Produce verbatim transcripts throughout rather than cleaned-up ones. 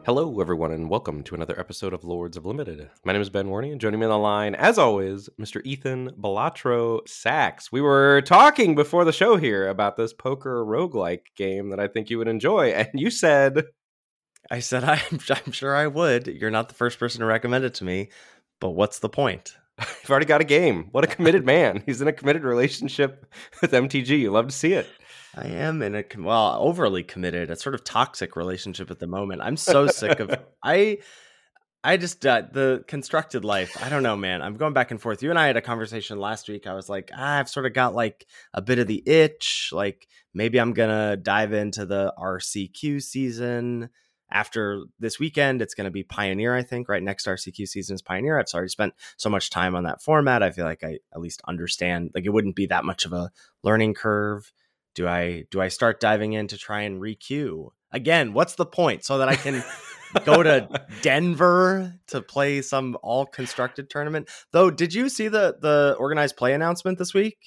Hello, everyone, and welcome to another episode of Lords of Limited. My name is Ben Warney, and joining me on the line, as always, Mister Ethan Balatro Sachs. We were talking before the show here about this poker roguelike game that I think you would enjoy, and you said... I said, I'm, I'm sure I would. You're not the first person to recommend it to me, but what's the point? You've already got a game. What a committed man. He's in a committed relationship with M T G. You love to see it. I am in a, well, overly committed, a sort of toxic relationship at the moment. I'm so sick of, I, I just, uh, the constructed life, I don't know, man. I'm going back and forth. You and I had a conversation last week. I was like, ah, I've sort of got like a bit of the itch. Like maybe I'm going to dive into the R C Q season. After this weekend, it's going to be Pioneer, I think. Right next R C Q season is Pioneer. I've already spent so much time on that format. I feel like I at least understand, like it wouldn't be that much of a learning curve. Do I do I start diving in to try and re-queue? Again, what's the point? So that I can go to Denver to play some all-constructed tournament? Though, did you see the, the organized play announcement this week?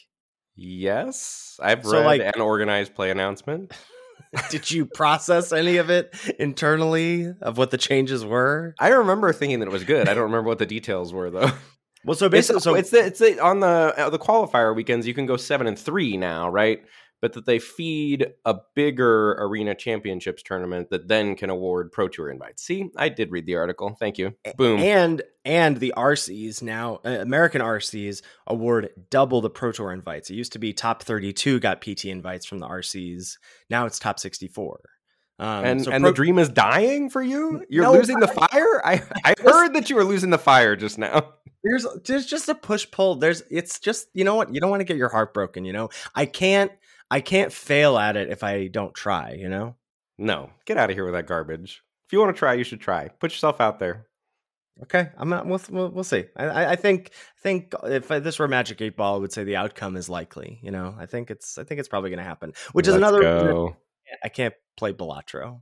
Yes, I've So, read like- an organized play announcement. Did you process any of it internally of what the changes were? I remember thinking that it was good. I don't remember what the details were, though. Well, so basically, it's, so it's the, it's the, on the uh, the qualifier weekends. You can go seven and three now, right? But that they feed a bigger arena championships tournament that then can award Pro Tour invites. See, I did read the article. Thank you. Boom. And and the R Cs now, uh, American R Cs award double the Pro Tour invites. It used to be top thirty-two got P T invites from the R Cs. Now it's top sixty-four. Um, and so and Pro- the dream is dying for you? You're No, losing the fire? I, I heard that you were losing the fire just now. There's there's just a push pull. There's it's just, you know what? You don't want to get your heart broken, you know? I can't I can't fail at it if I don't try, you know? No, get out of here with that garbage. If you want to try, you should try. Put yourself out there. Okay, I'm not. We'll we'll, we'll see. I I think think if this were Magic Eight Ball, I would say the outcome is likely. You know, I think it's I think it's probably going to happen. Which is Let's another. go. I can't play Balatro.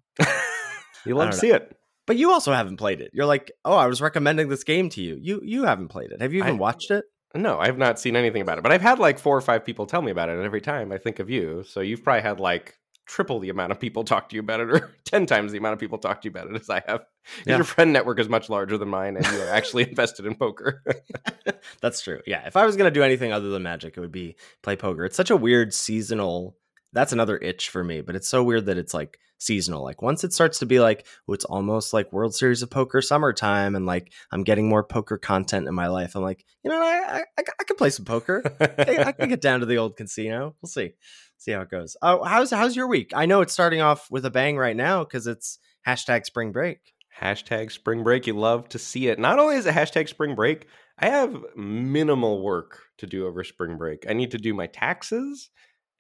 You love I to don't see it. But you also haven't played it. You're like, oh, I was recommending this game to you. You you haven't played it. Have you even I- watched it? No, I've not seen anything about it, but I've had like four or five people tell me about it, and every time I think of you. So you've probably had like triple the amount of people talk to you about it, or ten times the amount of people talk to you about it as I have. Yeah. Your friend network is much larger than mine, and you are actually invested in poker. That's true. Yeah. If I was going to do anything other than Magic, it would be play poker. It's such a weird seasonal. That's another itch for me, but it's so weird that it's like seasonal. Like once it starts to be like, oh, it's almost like World Series of Poker summertime, and like I'm getting more poker content in my life. I'm like, you know, I I, I could play some poker. I, I can get down to the old casino. We'll see, see how it goes. Oh, how's how's your week? I know it's starting off with a bang right now because it's hashtag spring break. Hashtag spring break. You love to see it. Not only is it hashtag spring break, I have minimal work to do over spring break. I need to do my taxes.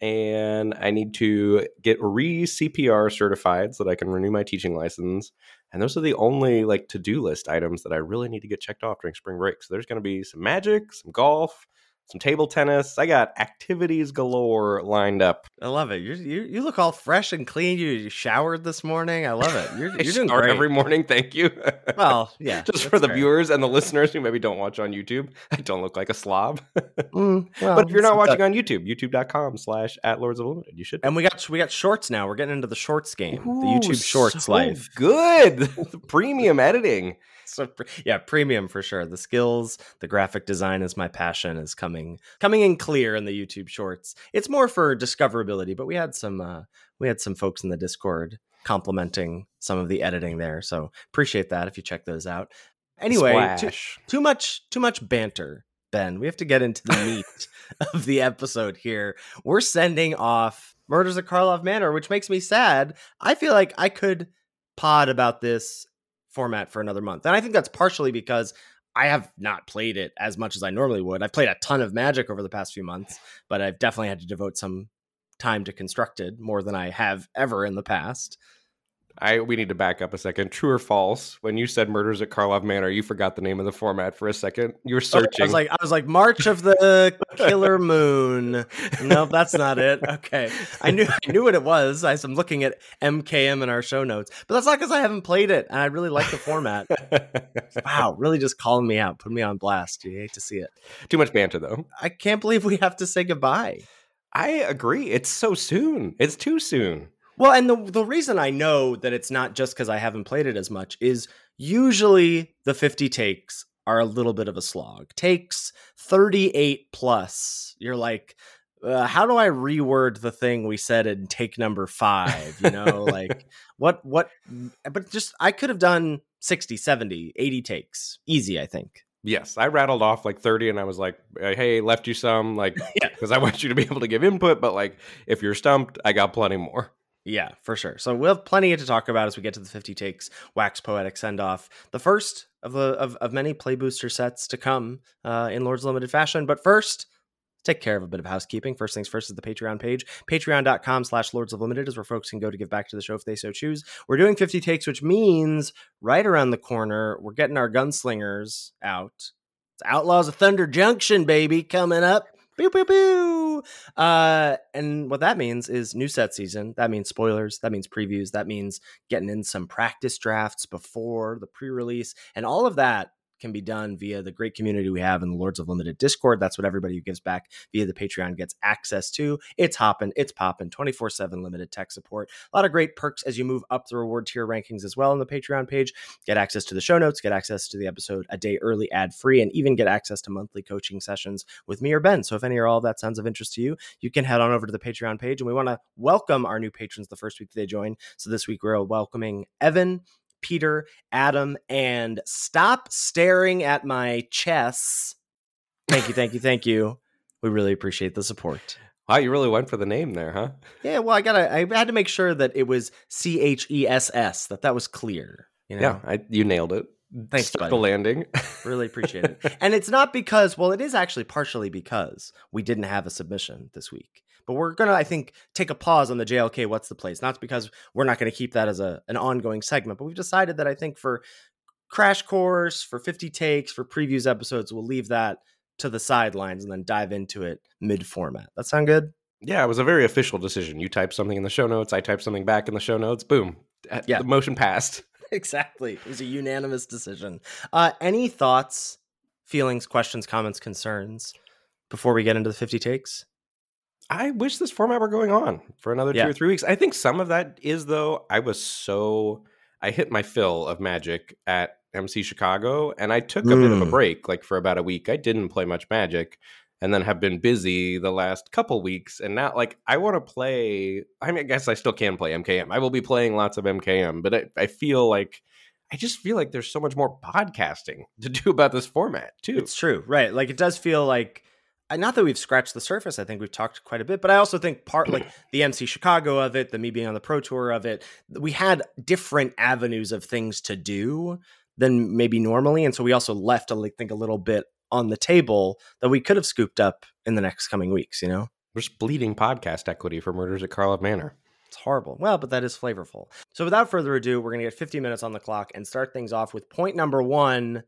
And I need to get re-C P R certified so that I can renew my teaching license. And those are the only like to-do list items that I really need to get checked off during spring break. So there's going to be some Magic, some golf, some table tennis. I got activities galore lined up. I love it. You're, you you look all fresh and clean. You, you showered this morning. I love it. You're, I you're doing start great. every morning. Thank you. Well, yeah. Just for that's the fair. viewers and the listeners who maybe don't watch on YouTube, I don't look like a slob. Mm, well, But if you're not it's- watching on YouTube, youtube.com slash at Lords of Limited, you should. and we got we got shorts now. We're getting into the shorts game, Ooh, the YouTube Shorts so life. good. The premium editing. So pre- yeah, premium for sure. The skills, the graphic design is my passion. Is coming coming in clear in the YouTube Shorts. It's more for discoverability, but we had some uh, we had some folks in the Discord complimenting some of the editing there. So appreciate that if you check those out. Anyway, too, Splash. too much too much banter, Ben. We have to get into the meat of the episode here. We're sending off Murders at Karlov Manor, which makes me sad. I feel like I could pod about this format for another month. And I think that's partially because I have not played it as much as I normally would. I've played a ton of Magic over the past few months, but I've definitely had to devote some time to Constructed more than I have ever in the past. I we need to back up a second. True or false? When you said Murders at Karlov Manor, you forgot the name of the format for a second. You were searching. I was like, I was like, March of the Killer Moon. No, that's not it. Okay, I knew, I knew what it was. I, I'm looking at M K M in our show notes, but that's not because I haven't played it and I really like the format. Wow, really just calling me out, putting me on blast. You hate to see it. Too much banter, though. I can't believe we have to say goodbye. I agree. It's so soon. It's too soon. Well, and the the reason I know that it's not just because I haven't played it as much is usually the fifty takes are a little bit of a slog. Takes thirty-eight plus. You're like, uh, how do I reword the thing we said in take number five? You know, like what, what, but just, I could have done sixty, seventy, eighty takes. Easy, I think. Yes, I rattled off like thirty and I was like, hey, left you some, like, Yeah. because I want you to be able to give input, but like, if you're stumped, I got plenty more. Yeah, for sure. So we'll have plenty to talk about as we get to the fifty takes wax poetic send off. The first of the of, of many play booster sets to come uh, in Lords Limited fashion. But first, take care of a bit of housekeeping. First things first is the Patreon page. Patreon.com slash Lords of Limited is where folks can go to give back to the show if they so choose. We're doing fifty takes, which means right around the corner, we're getting our gunslingers out. It's Outlaws of Thunder Junction, baby, coming up. Pew, pew, pew. Uh, and what that means is new set season. That means spoilers. That means previews. That means getting in some practice drafts before the pre-release. And all of that can be done via the great community we have in the Lords of Limited Discord. That's what everybody who gives back via the Patreon gets access to. It's hopping, it's popping, twenty-four seven limited tech support. A lot of great perks as you move up the reward tier rankings as well on the Patreon page. Get access to the show notes, get access to the episode a day early, ad-free, and even get access to monthly coaching sessions with me or Ben. So if any or all of that sounds of interest to you, you can head on over to the Patreon page. And we want to welcome our new patrons the first week that they join. So this week we're welcoming Evan, Peter, Adam, and stop staring at my chess. Thank you, thank you, thank you. We really appreciate the support. Wow, you really went for the name there, huh? Yeah, well, I gotta, I had to make sure that it was C H E S S, that that was clear. You know? Yeah, I, you nailed it. Thanks, Stuck buddy. the landing. Really appreciate it. And it's not because, well, it is actually partially because we didn't have a submission this week. But we're going to, I think, take a pause on the J L K What's the Place. Not because we're not going to keep that as a an ongoing segment, but we've decided that I think for Crash Course, for fifty takes, for previews episodes, we'll leave that to the sidelines and then dive into it mid-format. That sound good? Yeah, it was a very official decision. You type something in the show notes, I type something back in the show notes, boom. Yeah. The motion passed. Exactly. It was a unanimous decision. Uh, any thoughts, feelings, questions, comments, concerns before we get into the fifty takes? I wish this format were going on for another Yeah. two or three weeks. I think some of that is, though, I was so... I hit my fill of Magic at M C Chicago, and I took a Mm. bit of a break, like for about a week. I didn't play much Magic, and then have been busy the last couple weeks. And now, like, I want to play... I mean, I guess I still can play M K M. I will be playing lots of M K M, but I, I feel like... I just feel like there's so much more podcasting to do about this format, too. It's true, right? Like, it does feel like... Not that we've scratched the surface. I think we've talked quite a bit, but I also think part like the M C Chicago of it, the me being on the Pro Tour of it, we had different avenues of things to do than maybe normally. And so we also left, I think, a little bit on the table that we could have scooped up in the next coming weeks, you know? We're just bleeding podcast equity for Murders at Karlov Manor. It's horrible. Well, but that is flavorful. So without further ado, we're going to get fifty minutes on the clock and start things off with point number one.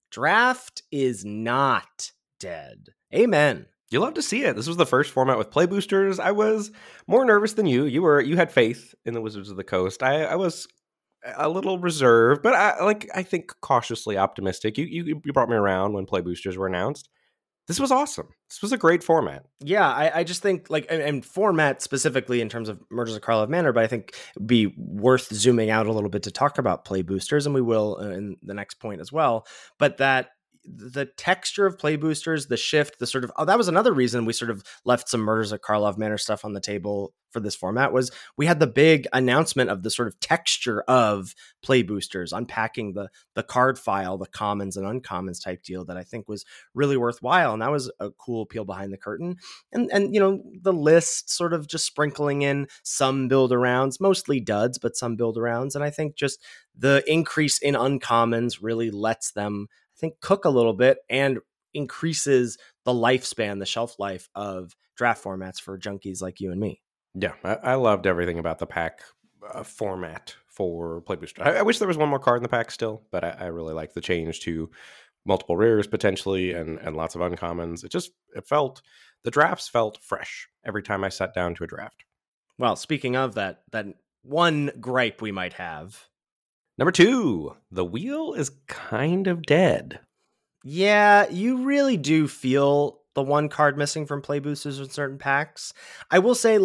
Draft is not dead. Amen. You love to see it. This was the first format with play boosters. I was more nervous than you. You were you had faith in the Wizards of the Coast. I, I was a little reserved, but I like I think cautiously optimistic. You you you brought me around when play boosters were announced. This was awesome. This was a great format. Yeah, I, I just think like and, and format specifically in terms of Murders of Karlov Manor, but I think it'd be worth zooming out a little bit to talk about play boosters, and we will in the next point as well. But that the texture of play boosters, the shift, the sort of, oh, that was another reason we sort of left some Murders of Karlov Manor stuff on the table for this format was we had the big announcement of the sort of texture of play boosters, unpacking the the card file, the commons and uncommons type deal that I think was really worthwhile. And that was a cool peel behind the curtain. And, and you know, the list sort of just sprinkling in some build arounds, mostly duds, but some build arounds. And I think just the increase in uncommons really lets them think cook a little bit and increases the lifespan, the shelf life of draft formats for junkies like you and me. Yeah, I, I loved everything about the pack uh, format for play booster. I, I wish there was one more card in the pack still, but I, I really like the change to multiple rares potentially and, and lots of uncommons. It just, it felt, the drafts felt fresh every time I sat down to a draft. Well, speaking of that, that one gripe we might have. Number two, the wheel is kind of dead. Yeah, you really do feel the one card missing from play boosters in certain packs. I will say, like,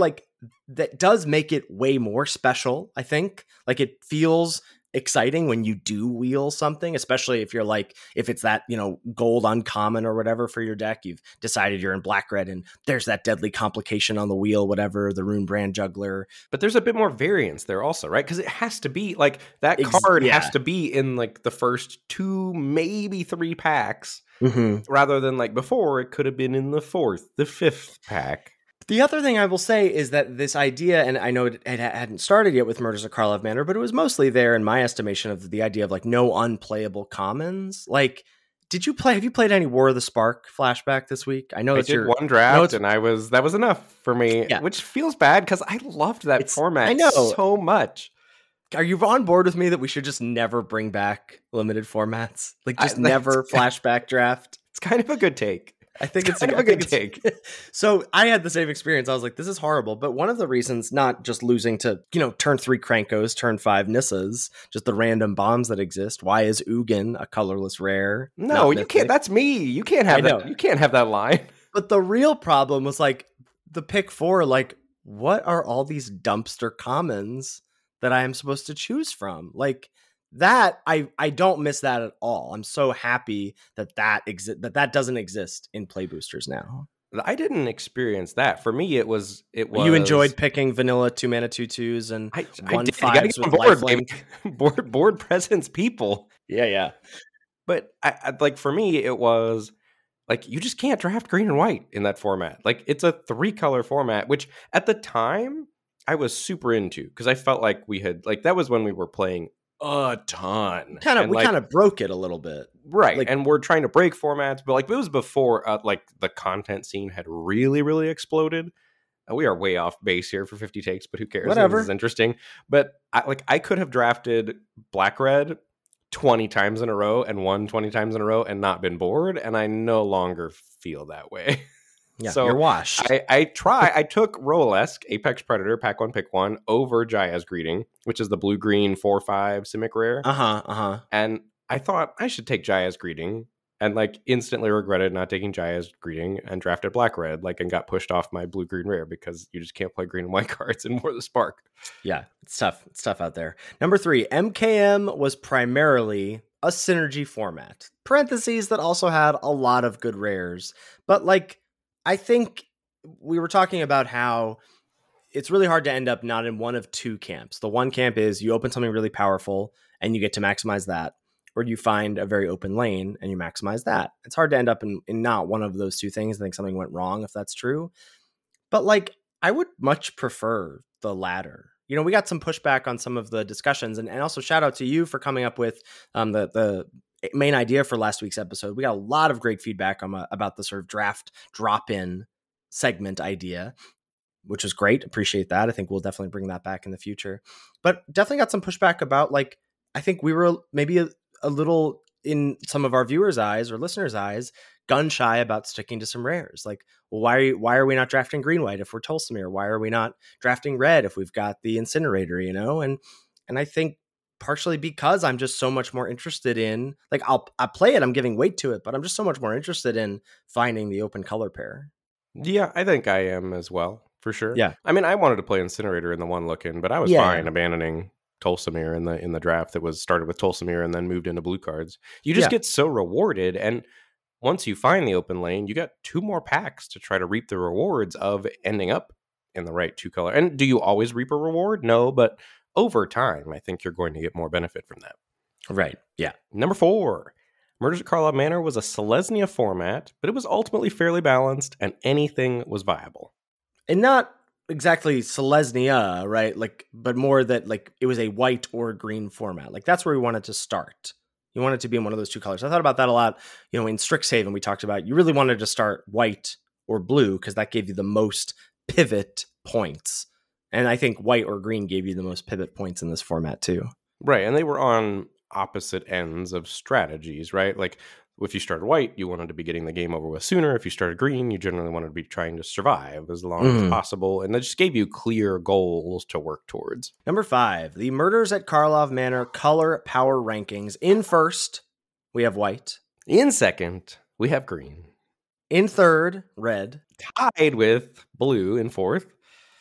that does make it way more special, I think. Like, it feels exciting when you do wheel something, especially if you're like, if it's that, you know, gold uncommon or whatever for your deck, you've decided you're in black red and there's that deadly complication on the wheel, whatever, the Rune Brand Juggler. But there's a bit more variance there also, right? Because it has to be like that Ex- card yeah. has to be in like the first two, maybe three packs, Mm-hmm. rather than like before it could have been in the fourth, the fifth pack. The other thing I will say is that this idea, and I know it, it hadn't started yet with Murders at Karlov Manor, but it was mostly there in my estimation of the idea of like no unplayable commons. Like, did you play, have you played any War of the Spark flashback this week? I know I that's did your one draft and I was, that was enough for me, Yeah. which feels bad because I loved that It's- format I know. so much. Are you on board with me that we should just never bring back limited formats? Like, just I- never flashback draft? It's kind of a good take. I think it's, kind a, of a I think good it's- take. So I had the same experience. I was like, this is horrible. But one of the reasons, not just losing to, you know, turn three Krankos, turn five Nissas, just the random bombs that exist. Why is Ugin a colorless rare? No, not you mythic? can't. That's me. You can't have I that. know. You can't have that line. But the real problem was like the pick four, like, what are all these dumpster commons that I am supposed to choose from? Like, that I I don't miss that at all. I'm so happy that that exi- that that doesn't exist in play boosters now. I didn't experience that. For me, it was it was You enjoyed picking vanilla two mana two twos and I, I one did. You gotta fives get on with board, lifelink. baby. board board presence, people. Yeah, yeah. But I, I like for me, it was like you just can't draft green and white in that format. Like it's a three color format, which at the time I was super into because I felt like we had like that was when we were playing a ton. Kind of And, we like, kind of broke it a little bit. right, like- and we're trying to break formats, but like it was before uh, like the content scene had really, really exploded. Uh, we are way off base here for fifty takes, but who cares? Whatever. This is interesting. But I, like I could have drafted black red twenty times in a row and won twenty times in a row and not been bored, and I no longer feel that way. Yeah, So, you're washed. I, I try. I took Rolesk, Apex Predator, pack one, pick one, over Jaya's Greeting, which is the blue green four five Simic rare. Uh huh. Uh huh. And I thought I should take Jaya's Greeting, and like instantly regretted not taking Jaya's Greeting and drafted black red, like and got pushed off my blue green rare because you just can't play green and white cards in War of the Spark. Yeah, it's tough. It's tough out there. Number three, M K M was primarily a synergy format. Parentheses that also had a lot of good rares. But like, I think we were talking about how it's really hard to end up not in one of two camps. The one camp is you open something really powerful and you get to maximize that, or you find a very open lane and you maximize that. It's hard to end up in, in not one of those two things. I think something went wrong if that's true. But like, I would much prefer the latter. You know, we got some pushback on some of the discussions, and, and also shout out to you for coming up with um, the the main idea for last week's episode. We got a lot of great feedback on, uh, about the sort of draft drop-in segment idea, which was great. Appreciate that. I think we'll definitely bring that back in the future. But definitely got some pushback about, like, I think we were maybe a, a little, in some of our viewers' eyes or listeners' eyes, gun shy about sticking to some rares. Like, well, why are you, why are we not drafting green white if we're Tolsimir? Why are we not drafting red if we've got the Incinerator? You know, and and I think partially because I'm just so much more interested in, like, I'll I play it, I'm giving weight to it, but I'm just so much more interested in finding the open color pair. Yeah, I think I am as well, for sure. Yeah. I mean, I wanted to play Incinerator in the one look-in, but I was Yeah. fine abandoning Tolsimir in the in the draft that was started with Tolsimir and then moved into blue cards. You just Yeah. get so rewarded, and once you find the open lane, you got two more packs to try to reap the rewards of ending up in the right two color. And do you always reap a reward? No, but over time, I think you're going to get more benefit from that. Right. Yeah. Number four, Murders at Karlov Manor was a Selesnya format, but it was ultimately fairly balanced and anything was viable. And not exactly Selesnya, right? Like, but more that, like, it was a white or green format. Like, that's where we wanted to start. You wanted to be in one of those two colors. I thought about that a lot. You know, in Strixhaven, we talked about you really wanted to start white or blue because that gave you the most pivot points. And I think white or green gave you the most pivot points in this format too. Right, and they were on opposite ends of strategies, right? Like, if you started white, you wanted to be getting the game over with sooner. If you started green, you generally wanted to be trying to survive as long Mhm. as possible. And that just gave you clear goals to work towards. Number five, the Murders at Karlov Manor color power rankings. In first, we have white. In second, we have green. In third, red. Tied with blue in fourth.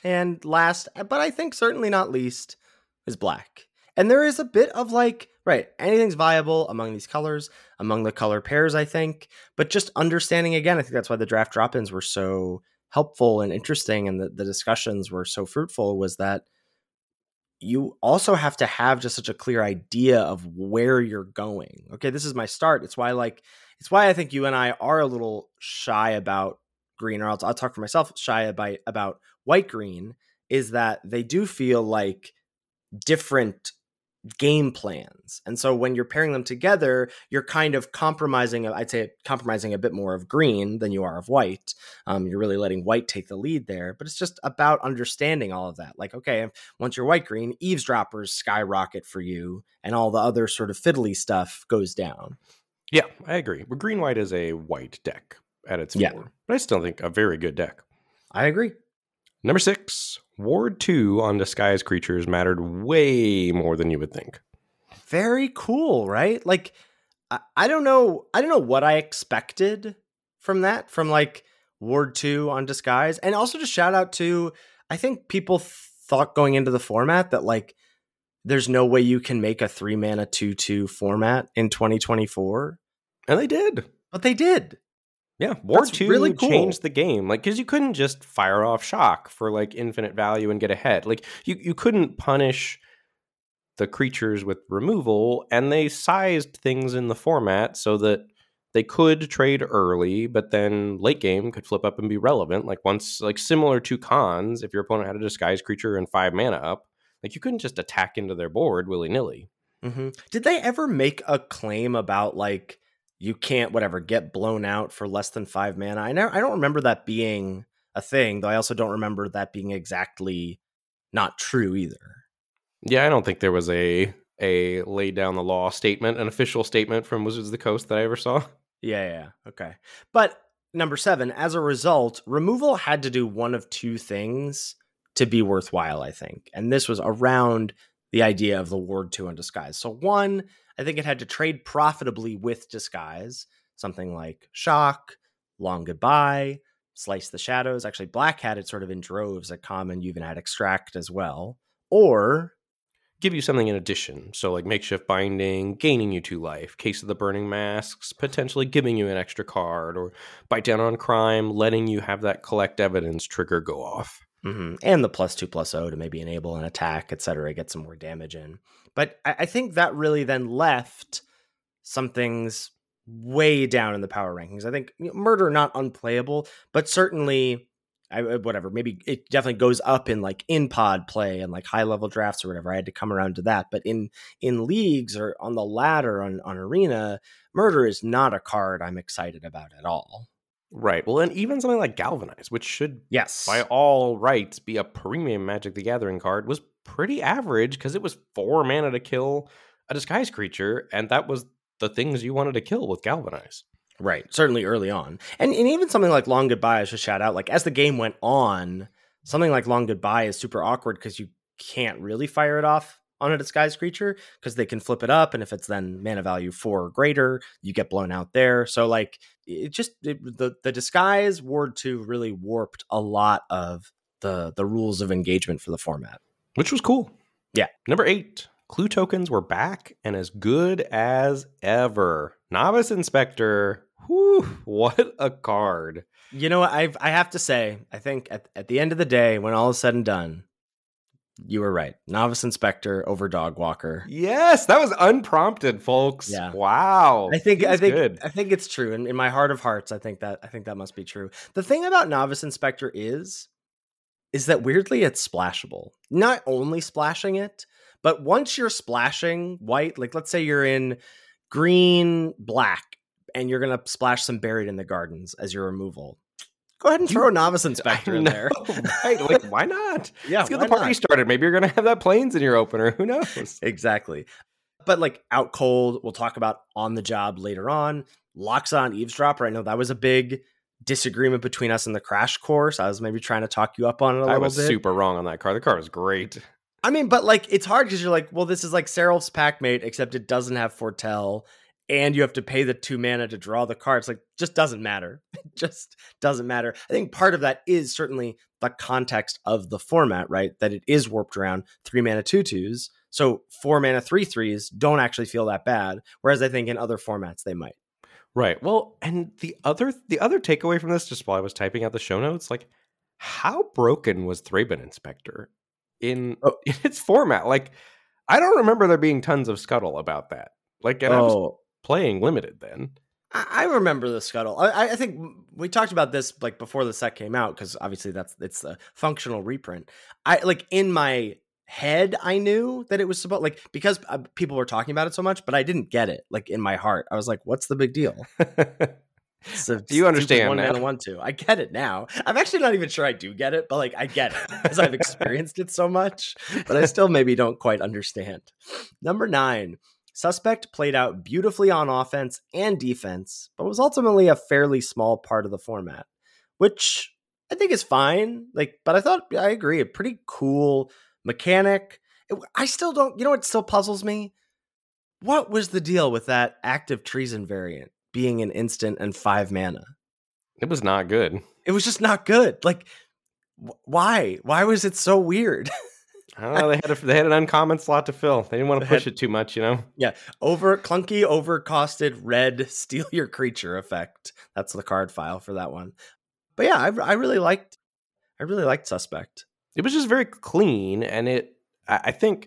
And last, but I think certainly not least, is black. And there is a bit of like, right, anything's viable among these colors, among the color pairs, I think. But just understanding, again, I think that's why the draft drop-ins were so helpful and interesting, and the, the discussions were so fruitful, was that you also have to have just such a clear idea of where you're going. Okay, this is my start. It's why like it's why I think you and I are a little shy about green, or I'll, I'll talk for myself, shy about, about white green, is that they do feel like different game plans. And so when you're pairing them together, you're kind of compromising, I'd say compromising a bit more of green than you are of white. Um, you're really letting white take the lead there, but it's just about understanding all of that. Like, okay, once you're white green, eavesdroppers skyrocket for you and all the other sort of fiddly stuff goes down. Yeah, I agree. But green white is a white deck at its Yeah. core, but I still think a very good deck. I agree. Number six, Ward two on disguised creatures mattered way more than you would think. Very cool, right? Like, I, I don't know. I don't know what I expected from that, from like Ward two on disguise. And also just shout out to, I think people thought going into the format that like, there's no way you can make a three mana two two format in twenty twenty-four. And they did. But they did. Yeah, Ward That's two really cool. changed the game. Like, because you couldn't just fire off shock for like infinite value and get ahead. Like, you, you couldn't punish the creatures with removal, and they sized things in the format so that they could trade early, but then late game could flip up and be relevant. Like once, like similar to cons, if your opponent had a disguised creature and five mana up, like you couldn't just attack into their board willy nilly. Mm-hmm. Did they ever make a claim about like, you can't, whatever, get blown out for less than five mana? I never, I don't remember that being a thing, though I also don't remember that being exactly not true either. Yeah, I don't think there was a a lay down the law statement, an official statement from Wizards of the Coast that I ever saw. Yeah, yeah, okay. But number seven, as a result, removal had to do one of two things to be worthwhile, I think. And this was around the idea of the Ward two on disguise. So one, I think it had to trade profitably with disguise, something like Shock, Long Goodbye, Slice the Shadows. Actually, Black had it sort of in droves at common. You even had Extract as well. Or give you something in addition. So like Makeshift Binding, gaining you two life, Case of the Burning Masks, potentially giving you an extra card, or Bite Down on Crime, letting you have that collect evidence trigger go off. Mm-hmm. And the plus two plus O to maybe enable an attack, et cetera, get some more damage in. But I, I think that really then left some things way down in the power rankings. I think you know, Murder, not unplayable, but certainly, I, whatever, maybe it definitely goes up in like in pod play and like high level drafts or whatever. I had to come around to that. But in in leagues or on the ladder on, on Arena, Murder is not a card I'm excited about at all. Right. Well, and even something like Galvanize, which should, yes, by all rights, be a premium Magic the Gathering card, was pretty average because it was four mana to kill a disguised creature, and that was the things you wanted to kill with Galvanize. Right. Certainly early on. And, and even something like Long Goodbye, I should shout out, like as the game went on, something like Long Goodbye is super awkward because you can't really fire it off on a disguised creature because they can flip it up, and if it's then mana value four or greater, you get blown out there. So like it just it, the the disguise Ward two really warped a lot of the the rules of engagement for the format, which was cool. Yeah. Number eight, clue tokens were back and as good as ever. Novice Inspector, whew, what a card. You know what, I've I have to say, I think at, at the end of the day, when all is said and done, you were right. Novice Inspector over Dog Walker. Yes, that was unprompted, folks. Yeah. Wow. I think I think good. I think it's true. And in my heart of hearts, I think that I think that must be true. The thing about Novice Inspector is is that weirdly it's splashable. Not only splashing it, but once you're splashing white, like let's say you're in green, black, and you're gonna splash some Buried in the Gardens as your removal. Go ahead and throw a Novice Inspector in there. Right, like, why not? Yeah, let's get the party not? started. Maybe you're going to have that Plains in your opener. Who knows? Exactly. But like Out Cold, we'll talk about on the job later on. Locks on Eavesdropper. I know that was a big disagreement between us in the crash course. I was maybe trying to talk you up on it a little bit. I was bit. super wrong on that card. The card was great. I mean, but like it's hard because you're like, well, this is like Seraph's Packmate, except it doesn't have Foretell. and you have to pay the two mana to draw the cards. Like, just doesn't matter. It just doesn't matter. I think part of that is certainly the context of the format, right? That it is warped around three mana two twos. So four mana three threes don't actually feel that bad. Whereas I think in other formats they might. Right. Well, and the other the other takeaway from this, just while I was typing out the show notes, like, how broken was Thraben Inspector in, oh. in its format? Like, I don't remember there being tons of scuttle about that. Like, and oh. I was playing limited then. I remember the scuttle. I, I think we talked about this like before the set came out, because obviously that's it's the functional reprint. I like in my head, I knew that it was supposed, like, because uh, people were talking about it so much, but I didn't get it. Like in my heart, I was like, "What's the big deal?" So do you understand one now? Mana, one two. I get it now. I'm actually not even sure I do get it, but like I get it because I've experienced it so much. But I still maybe don't quite understand. Number nine. Suspect played out beautifully on offense and defense, but was ultimately a fairly small part of the format, which I think is fine. Like, but I thought, I agree, a pretty cool mechanic. It, I still don't, you know what still puzzles me? What was the deal with that active treason variant being an instant and five mana? It was not good. It was just not good. Like, wh- why? Why was it so weird? I don't know. They had a, they had an uncommon slot to fill. They didn't want to push had, it too much, you know? Yeah. Over clunky, overcosted red steal your creature effect. That's the card file for that one. But yeah, I, I really liked I really liked Suspect. It was just very clean, and it I, I think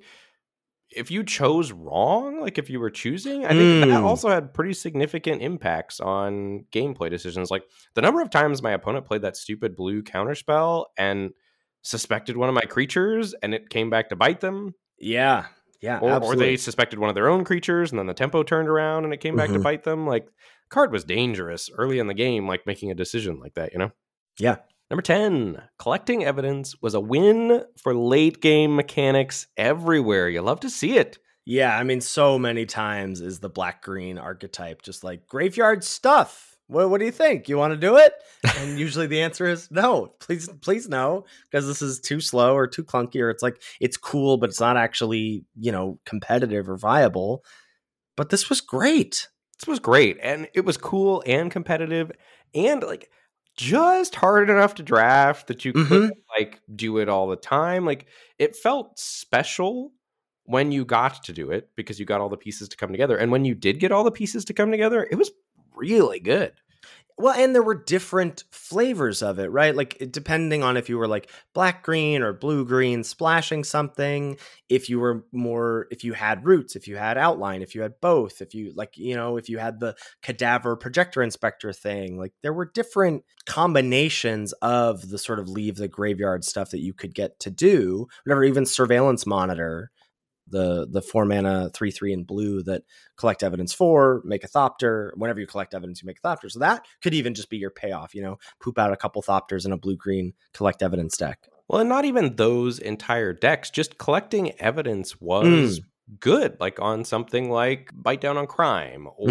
if you chose wrong, like if you were choosing, I think mm. that also had pretty significant impacts on gameplay decisions. Like the number of times my opponent played that stupid blue counterspell and suspected one of my creatures and it came back to bite them. Yeah. Yeah. Or, or they suspected one of their own creatures and then the tempo turned around and it came back mm-hmm. to bite them. Like, card was dangerous early in the game, like making a decision like that, you know? Yeah. Number ten, collecting evidence was a win for late game mechanics everywhere. You love to see it. Yeah. I mean, so many times is the black green archetype just like graveyard stuff. What, what do you think? You want to do it? And usually the answer is no, please, please no, because this is too slow or too clunky, or it's like, it's cool, but it's not actually, you know, competitive or viable. But this was great. This was great. And it was cool and competitive and like just hard enough to draft that you mm-hmm. couldn't like do it all the time. Like it felt special when you got to do it because you got all the pieces to come together. And when you did get all the pieces to come together, it was really good. Well, and there were different flavors of it, right? Like depending on if you were like black green or blue green splashing something, if you were more, if you had roots, if you had outline, if you had both, if you like, you know, if you had the cadaver projector inspector thing, like there were different combinations of the sort of leave the graveyard stuff that you could get to do, whatever, even surveillance monitor. The the four mana three three in blue that collect evidence for, make a Thopter. Whenever you collect evidence, you make a Thopter. So that could even just be your payoff, you know, poop out a couple Thopters in a blue green collect evidence deck. Well, and not even those entire decks, just collecting evidence was mm. good, like on something like Bite Down on Crime or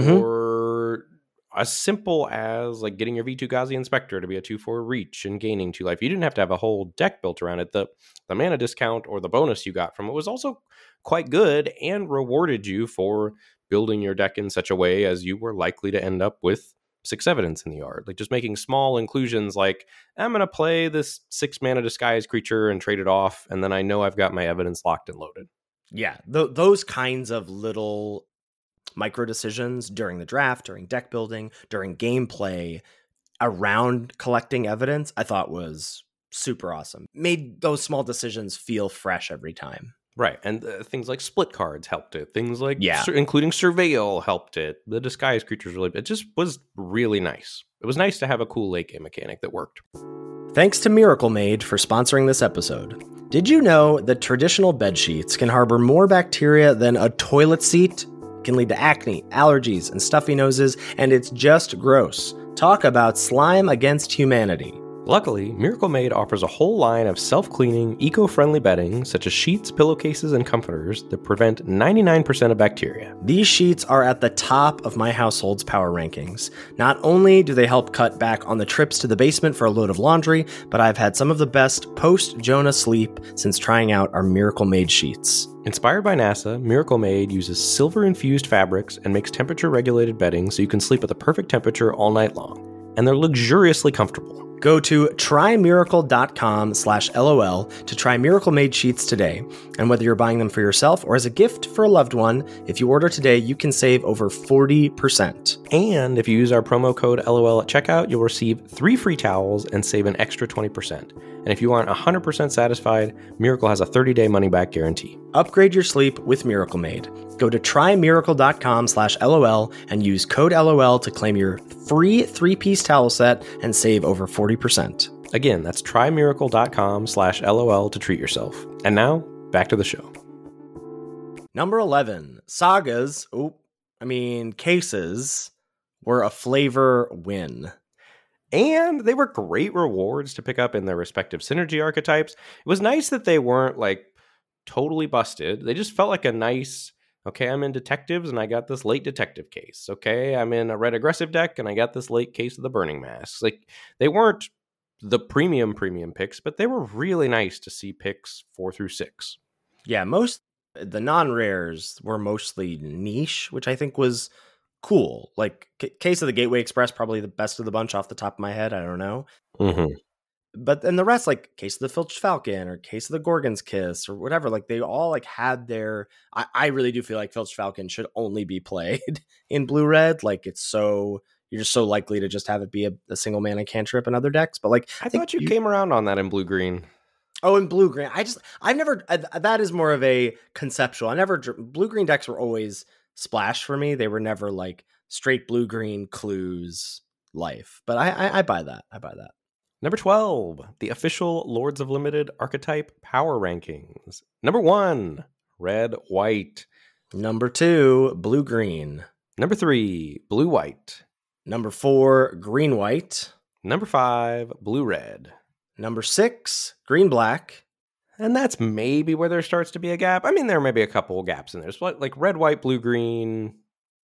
mm-hmm. as simple as like getting your V two Ghazi Inspector to be a two four reach and gaining two life. You didn't have to have a whole deck built around it. The the mana discount or the bonus you got from it was also quite good and rewarded you for building your deck in such a way as you were likely to end up with six evidence in the yard. Like just making small inclusions like, I'm going to play this six mana disguise creature and trade it off, and then I know I've got my evidence locked and loaded. Yeah, th- those kinds of little micro decisions during the draft, during deck building, during gameplay around collecting evidence, I thought was super awesome. Made those small decisions feel fresh every time. Right, and uh, things like split cards helped it. Things like, yeah. sur- including Surveil helped it. The disguise creatures really, it just was really nice. It was nice to have a cool late game mechanic that worked. Thanks to Miracle Made for sponsoring this episode. Did you know that traditional bed sheets can harbor more bacteria than a toilet seat? It can lead to acne, allergies, and stuffy noses, and it's just gross. Talk about slime against humanity. Luckily, Miracle Made offers a whole line of self-cleaning, eco-friendly bedding, such as sheets, pillowcases, and comforters that prevent ninety-nine percent of bacteria. These sheets are at the top of my household's power rankings. Not only do they help cut back on the trips to the basement for a load of laundry, but I've had some of the best post-Jonah sleep since trying out our Miracle Made sheets. Inspired by NASA, Miracle Made uses silver-infused fabrics and makes temperature-regulated bedding so you can sleep at the perfect temperature all night long. And they're luxuriously comfortable. Go to trymiracle.com slash LOL to try Miracle Made sheets today. And whether you're buying them for yourself or as a gift for a loved one, if you order today, you can save over forty percent. And if you use our promo code LOL at checkout, you'll receive three free towels and save an extra twenty percent. And if you aren't one hundred percent satisfied, Miracle has a thirty-day money-back guarantee. Upgrade your sleep with Miracle Made. Go to trymiracle.com slash LOL and use code LOL to claim your free three-piece towel set and save over forty percent. Again, that's trymiracle.com slash LOL to treat yourself. And now, back to the show. Number eleven, sagas, oh, I mean, cases, were a flavor win. And they were great rewards to pick up in their respective synergy archetypes. It was nice that they weren't, like, totally busted. They just felt like a nice, okay, I'm in detectives and I got this late detective case. Okay, I'm in a red aggressive deck and I got this late case of the Burning Masks. Like, they weren't the premium premium picks, but they were really nice to see picks four through six. Yeah, most, the non-rares were mostly niche, which I think was cool. Like, C- Case of the Gateway Express, probably the best of the bunch off the top of my head. I don't know. Mm-hmm. But then the rest, like Case of the Filched Falcon or Case of the Gorgon's Kiss or whatever, like they all like had their, I, I really do feel like Filched Falcon should only be played in blue red. Like it's so, you're just so likely to just have it be a, a single mana cantrip in other decks. But like, I thought you, you came around on that in blue green. Oh, in blue green. I just, I've never, I, that is more of a conceptual. I never, blue green decks were always splash for me. They were never like straight blue green clues life. But I, I, I buy that. I buy that. Number twelve, the official Lords of Limited archetype power rankings. Number one, red, white. Number two, blue green. Number three, blue, white. Number four, green, white. Number five, blue, red. Number six, green, black. And that's maybe where there starts to be a gap. I mean, there may be a couple gaps in there. It's like red, white, blue, green,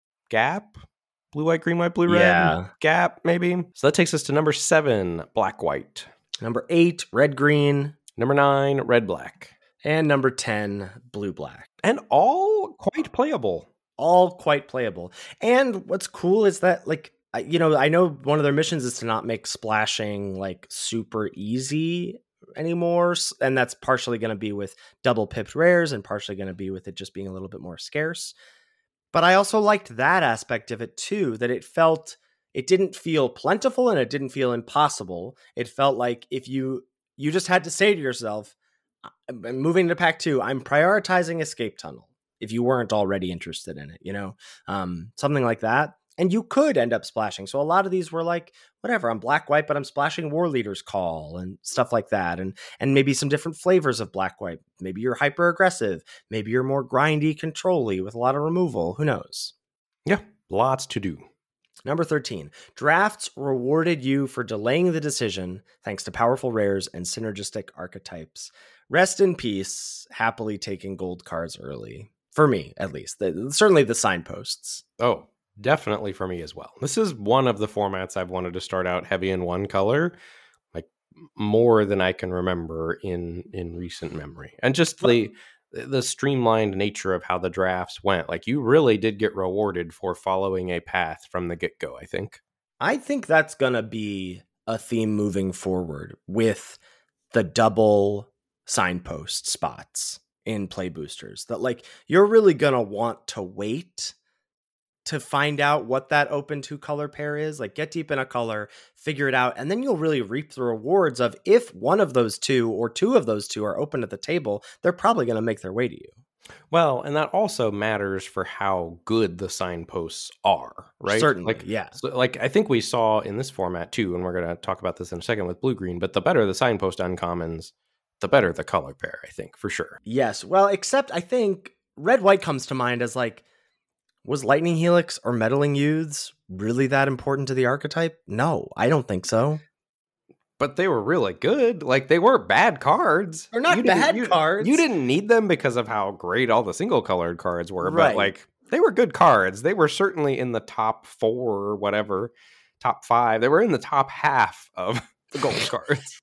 gap. Blue, white, green, white, blue, red, yeah. Gap, maybe. So that takes us to number seven, black, white. Number eight, red, green. Number nine, red, black. And number ten, blue, black. And all quite playable. All quite playable. And what's cool is that, like, you know, I know one of their missions is to not make splashing, like, super easy anymore. And that's partially going to be with double pipped rares and partially going to be with it just being a little bit more scarce. But I also liked that aspect of it too, that it felt, it didn't feel plentiful and it didn't feel impossible. It felt like if you, you just had to say to yourself, I'm moving to pack two, I'm prioritizing Escape Tunnel. If you weren't already interested in it, you know, um, something like that. And you could end up splashing. So a lot of these were like, whatever, I'm black, white, but I'm splashing War Leader's Call and stuff like that. And and maybe some different flavors of black, white. Maybe you're hyper aggressive. Maybe you're more grindy, control-y with a lot of removal. Who knows? Yeah, lots to do. Number thirteen, drafts rewarded you for delaying the decision thanks to powerful rares and synergistic archetypes. Rest in peace, happily taking gold cards early. For me, at least. The, certainly the signposts. Oh, definitely for me as well. This is one of the formats I've wanted to start out heavy in one color, like more than I can remember in in recent memory. And just the the streamlined nature of how the drafts went. Like you really did get rewarded for following a path from the get-go, I think. I think that's going to be a theme moving forward with the double signpost spots in play boosters. That like you're really going to want to wait to find out what that open two color pair is. Like get deep in a color, figure it out, and then you'll really reap the rewards of if one of those two or two of those two are open at the table, they're probably going to make their way to you. Well, and that also matters for how good the signposts are, right? Certainly, like, yeah. So, like I think we saw in this format too, and we're going to talk about this in a second with blue green, but the better the signpost uncommons, the better the color pair, I think, for sure. Yes. Well, except I think red white comes to mind as like, was Lightning Helix or Meddling Youths really that important to the archetype? No, I don't think so. but they were really good. Like, they weren't bad cards. They're not you didn't- bad you, cards. You didn't need them because of how great all the single colored cards were, Right. but like they were good cards. They were certainly in the top four or whatever, top five. They were in the top half of the gold cards.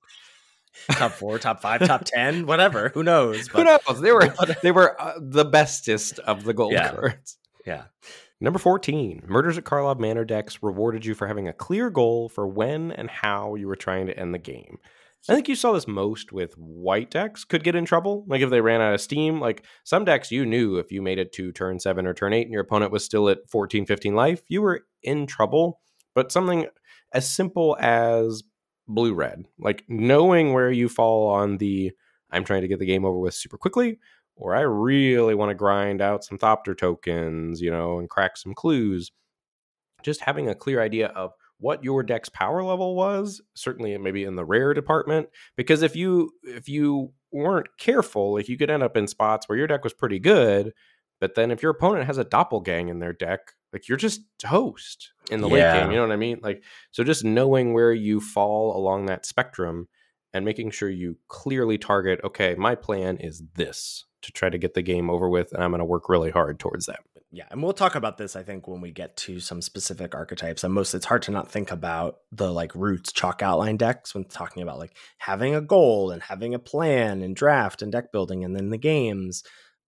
Top four, top five, top ten, whatever. Who knows? But, Who knows? They were they were uh, the bestest of the gold Yeah. cards. Yeah. Number fourteen, Murders at Karlov Manor decks rewarded you for having a clear goal for when and how you were trying to end the game. I think you saw this most with white decks could get in trouble. Like if they ran out of steam, like some decks you knew if you made it to turn seven or turn eight and your opponent was still at fourteen, fifteen life, you were in trouble. But something as simple as blue-red, like knowing where you fall on the I'm trying to get the game over with super quickly, or I really want to grind out some Thopter tokens, you know, and crack some clues. Just having a clear idea of what your deck's power level was, certainly maybe in the rare department, because if you if you weren't careful, like you could end up in spots where your deck was pretty good, but then if your opponent has a doppelgang in their deck, like you're just toast in the Yeah. late game. You know what I mean? Like, so just knowing where you fall along that spectrum and making sure you clearly target, okay, my plan is this to try to get the game over with, and I'm going to work really hard towards that. Yeah, and we'll talk about this, I think, when we get to some specific archetypes. And most, it's hard to not think about the like roots chalk outline decks when talking about like having a goal and having a plan and draft and deck building and then the games.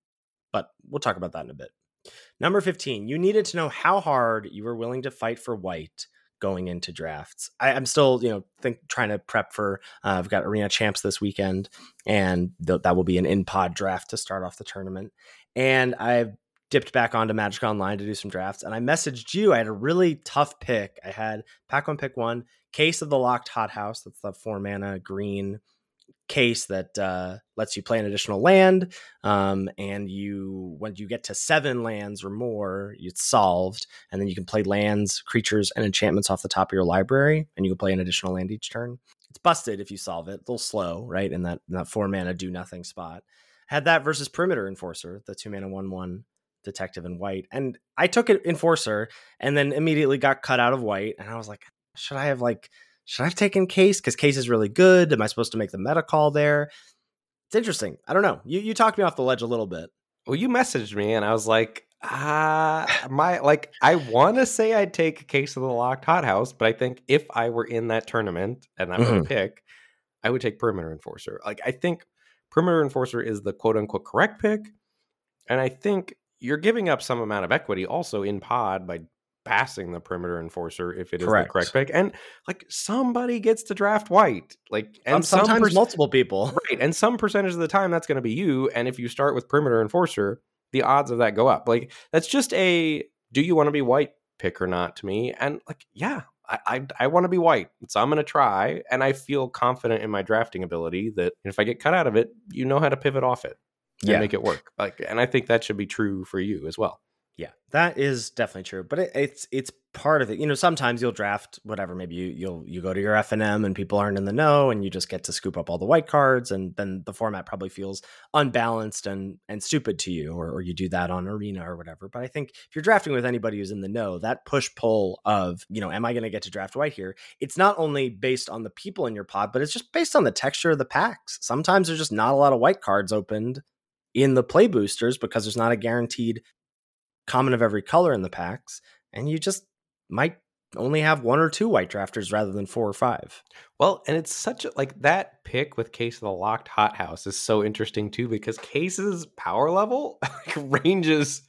But we'll talk about that in a bit. Number fifteen, you needed to know how hard you were willing to fight for white going into drafts. I, I'm still, you know, think trying to prep for. Uh, I've got Arena Champs this weekend, and th- that will be an in-pod draft to start off the tournament. And I've dipped back onto Magic Online to do some drafts, and I messaged you. I had a really tough pick. I had pack one, pick one, Case of the Locked Hothouse. That's the four mana green case that uh, lets you play an additional land. Um, and you, when you get to seven lands or more, it's solved. And then you can play lands, creatures, and enchantments off the top of your library. And you can play an additional land each turn. It's busted if you solve it. A little slow, right? In that, in that four mana do nothing spot. Had that versus Perimeter Enforcer, the two mana one one detective in white. And I took it Enforcer and then immediately got cut out of white. And I was like, should I have like, should I have taken Case? Because Case is really good. Am I supposed to make the meta call there? It's interesting. I don't know. You you talked me off the ledge a little bit. Well, you messaged me and I was like, ah, my like I want to say I'd take a Case of the Locked Hothouse, but I think if I were in that tournament and I'm Mhm. going to pick, I would take Perimeter Enforcer. Like I think Perimeter Enforcer is the quote unquote correct pick, and I think you're giving up some amount of equity also in pod by passing the Perimeter Enforcer if it is Correct. the correct pick. And like somebody gets to draft white. Like and Um, sometimes some pers- multiple people. right. And some percentage of the time that's going to be you. And if you start with Perimeter Enforcer, the odds of that go up. Like that's just a do you want to be white pick or not to me? And like, yeah, I I, I want to be white. So I'm gonna try. And I feel confident in my drafting ability that if I get cut out of it, you know how to pivot off it and Yeah. make it work. Like, and I think that should be true for you as well. Yeah, that is definitely true. But it, it's it's part of it. You know, sometimes you'll draft whatever. Maybe you you'll you go to your F N M and people aren't in the know, and you just get to scoop up all the white cards, and then the format probably feels unbalanced and and stupid to you, or, or you do that on Arena or whatever. But I think if you're drafting with anybody who's in the know, that push pull of, you know, am I going to get to draft white here? It's not only based on the people in your pod, but it's just based on the texture of the packs. Sometimes there's just not a lot of white cards opened in the play boosters because there's not a guaranteed common of every color in the packs, and you just might only have one or two white drafters rather than four or five. Well, and it's such a like that pick with Case of the Locked Hothouse is so interesting too, because Case's power level like, ranges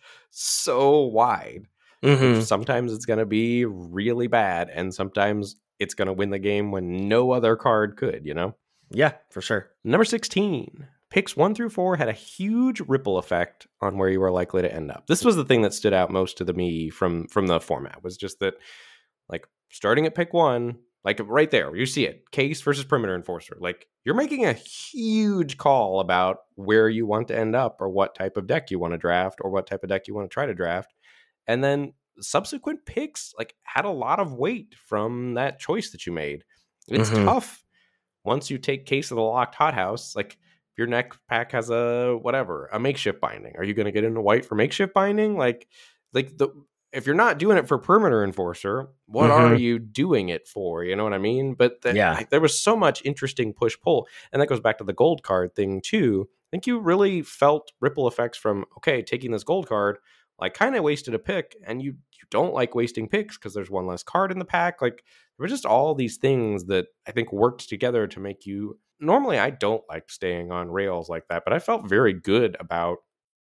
so wide. Mm-hmm. Sometimes it's going to be really bad, and sometimes it's going to win the game when no other card could, you know? Yeah, for sure. Number sixteen. Picks one through four had a huge ripple effect on where you were likely to end up. This was the thing that stood out most to the me from, from the format, was just that, like, starting at pick one, like right there, you see it, Case versus Perimeter Enforcer. Like, you're making a huge call about where you want to end up or what type of deck you want to draft or what type of deck you want to try to draft. And then subsequent picks, like, had a lot of weight from that choice that you made. It's Mhm. tough once you take Case of the Locked Hothouse, like, if your neck pack has a whatever, a makeshift binding, are you going to get into white for makeshift binding? Like, like the if you're not doing it for Perimeter Enforcer, what Mhm. are you doing it for? You know what I mean? But the, Yeah. I, there was so much interesting push-pull. And that goes back to the gold card thing too. I think you really felt ripple effects from, okay, taking this gold card, like kind of wasted a pick, and you, you don't like wasting picks because there's one less card in the pack. Like there were just all these things that I think worked together to make you, normally I don't like staying on rails like that, but I felt very good about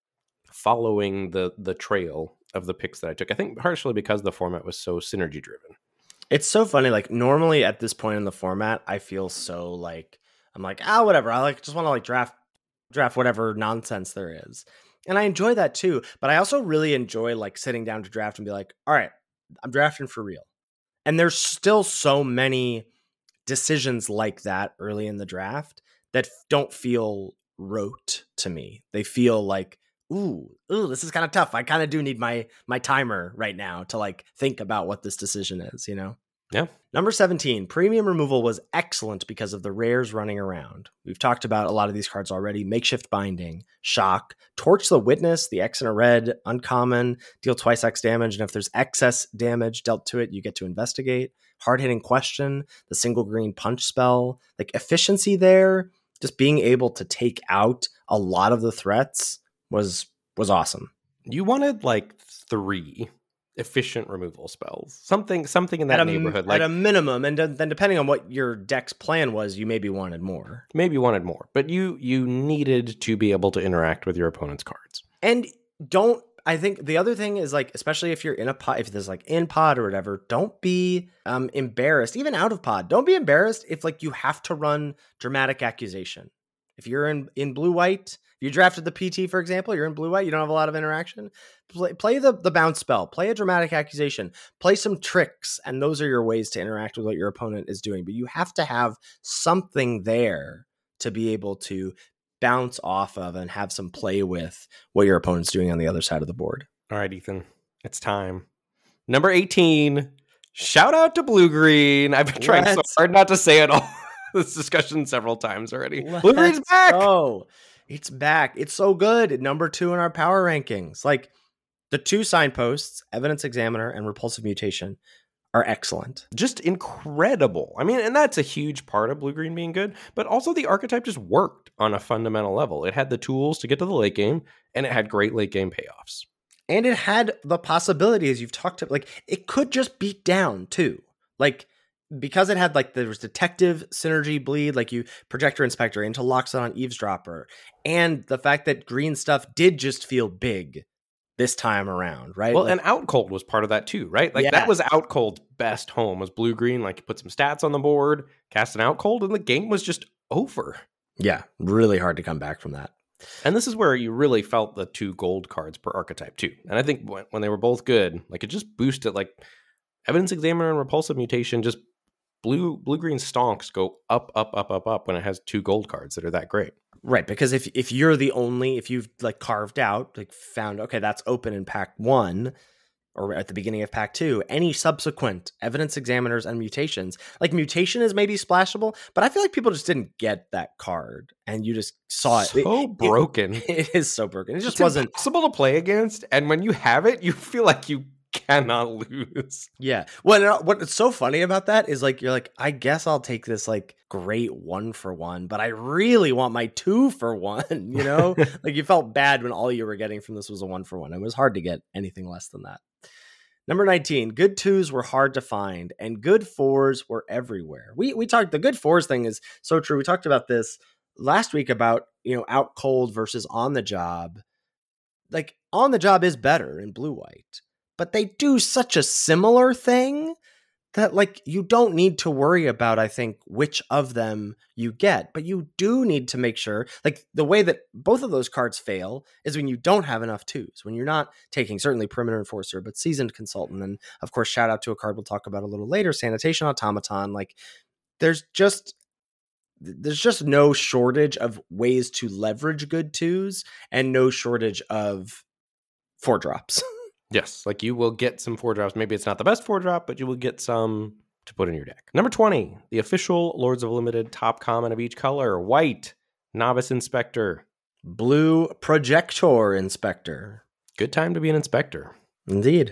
following the the trail of the picks that I took. I think partially because the format was so synergy driven. It's so funny. Like normally at this point in the format, I feel so like I'm like, ah, whatever. I like just want to like draft draft whatever nonsense there is. And I enjoy that too. But I also really enjoy like sitting down to draft and be like, all right, I'm drafting for real. And there's still so many decisions like that early in the draft that don't feel rote to me. They feel like, ooh, ooh, this is kind of tough. I kind of do need my my timer right now to like think about what this decision is, you know? Yeah. Number seventeen, premium removal was excellent because of the rares running around. We've talked about a lot of these cards already. Makeshift Binding, Shock, Torch the Witness, the X and a red, uncommon, deal twice X damage, and if there's excess damage dealt to it, you get to investigate. Hard-hitting Question, the single green punch spell, like efficiency there, just being able to take out a lot of the threats was was awesome. You wanted like three efficient removal spells, something something in that at a, neighborhood, like at a minimum, and then depending on what your deck's plan was, you maybe wanted more. Maybe you wanted more, but you you needed to be able to interact with your opponent's cards. And don't. I think the other thing is like, especially if you're in a pod, if there's like in pod or whatever, don't be um, embarrassed, even out of pod. Don't be embarrassed if like you have to run Dramatic Accusation. If you're in, in blue white, you drafted the P T, for example, you're in blue white, you don't have a lot of interaction. Play, play the, the bounce spell, play a Dramatic Accusation, play some tricks, and those are your ways to interact with what your opponent is doing. But you have to have something there to be able to bounce off of and have some play with what your opponent's doing on the other side of the board. All right, Ethan, it's time. Number eighteen, shout out to Blue Green. I've been trying Let's, so hard not to say it all this discussion several times already. Blue Green's back. Oh, it's back. It's so good. Number two in our power rankings. Like the two signposts, Evidence Examiner and Repulsive Mutation, are excellent. Just incredible. I mean, and that's a huge part of Blue-Green being good, but also the archetype just worked on a fundamental level. It had the tools to get to the late game, and it had great late game payoffs. And it had the possibility, as you've talked about, like it could just beat down too. Like, because it had like, there was detective synergy bleed, like you Projector Inspector into Loxodon on Eavesdropper, and the fact that green stuff did just feel big this time around, right? Well, like, and Out Cold was part of that too, right? Like yeah. that was Out Cold's best home, was Blue Green. Like you put some stats on the board, cast an Out Cold, and the game was just over. Yeah, really hard to come back from that. And this is where you really felt the two gold cards per archetype too. And I think when, when they were both good, like it just boosted, like Evidence Examiner and Repulsive Mutation, just blue blue green stonks go up, up, up, up, up when it has two gold cards that are that great. Right, because if if you're the only, if you've like carved out, like found, okay, that's open in pack one or at the beginning of pack two, any subsequent Evidence Examiners and Mutations, like Mutation is maybe splashable, but I feel like people just didn't get that card and you just saw it. So it, broken. It, it is so broken. It just it's wasn't impossible to play against. And when you have it, you feel like you cannot lose. Yeah. Well, what's so funny about that is like, you're like, I guess I'll take this like great one for one, but I really want my two for one, you know? Like you felt bad when all you were getting from this was a one for one. It was hard to get anything less than that. Number nineteen, good twos were hard to find and good fours were everywhere. We we talked, the good fours thing is so true. We talked about this last week about, you know, Out Cold versus On the Job. Like On the Job is better in blue white, but they do such a similar thing that like you don't need to worry about, I think, which of them you get, but you do need to make sure, like the way that both of those cards fail is when you don't have enough twos, when you're not taking certainly Perimeter Enforcer, but Seasoned Consultant. And of course, shout out to a card we'll talk about a little later, Sanitation Automaton. Like there's just, there's just no shortage of ways to leverage good twos and no shortage of four drops. Yes, like you will get some four drops. Maybe it's not the best four drop, but you will get some to put in your deck. Number twenty, the official Lords of Limited top common of each color. White, Novice Inspector. Blue, Projector Inspector. Good time to be an inspector. Indeed.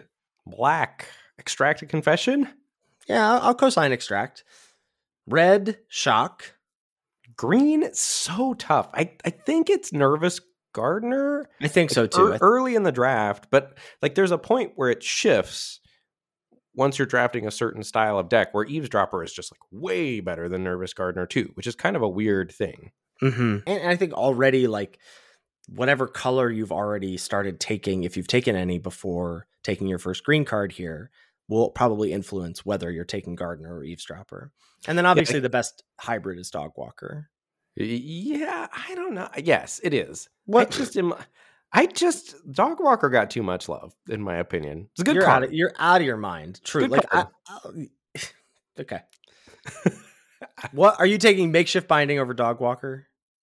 Black, Extracted Confession. Yeah, I'll, I'll co-sign Extract. Red, Shock. Green, so tough. I, I think it's Nervous Gardener. I think like, so too. Er, early in the draft, but like there's a point where it shifts once you're drafting a certain style of deck where Eavesdropper is just like way better than Nervous Gardener too, which is kind of a weird thing. Mm-hmm. And I think already like whatever color you've already started taking, if you've taken any before taking your first green card here, will probably influence whether you're taking Gardener or Eavesdropper. And then obviously yeah, I, the best hybrid is Dogwalker. Yeah, I don't know. Yes, it is. What I just am I just Dogwalker got too much love, in my opinion. It's a good you're card. Out of, you're out of your mind. True. Like I, I, okay. What are you taking Makeshift Binding over Dogwalker?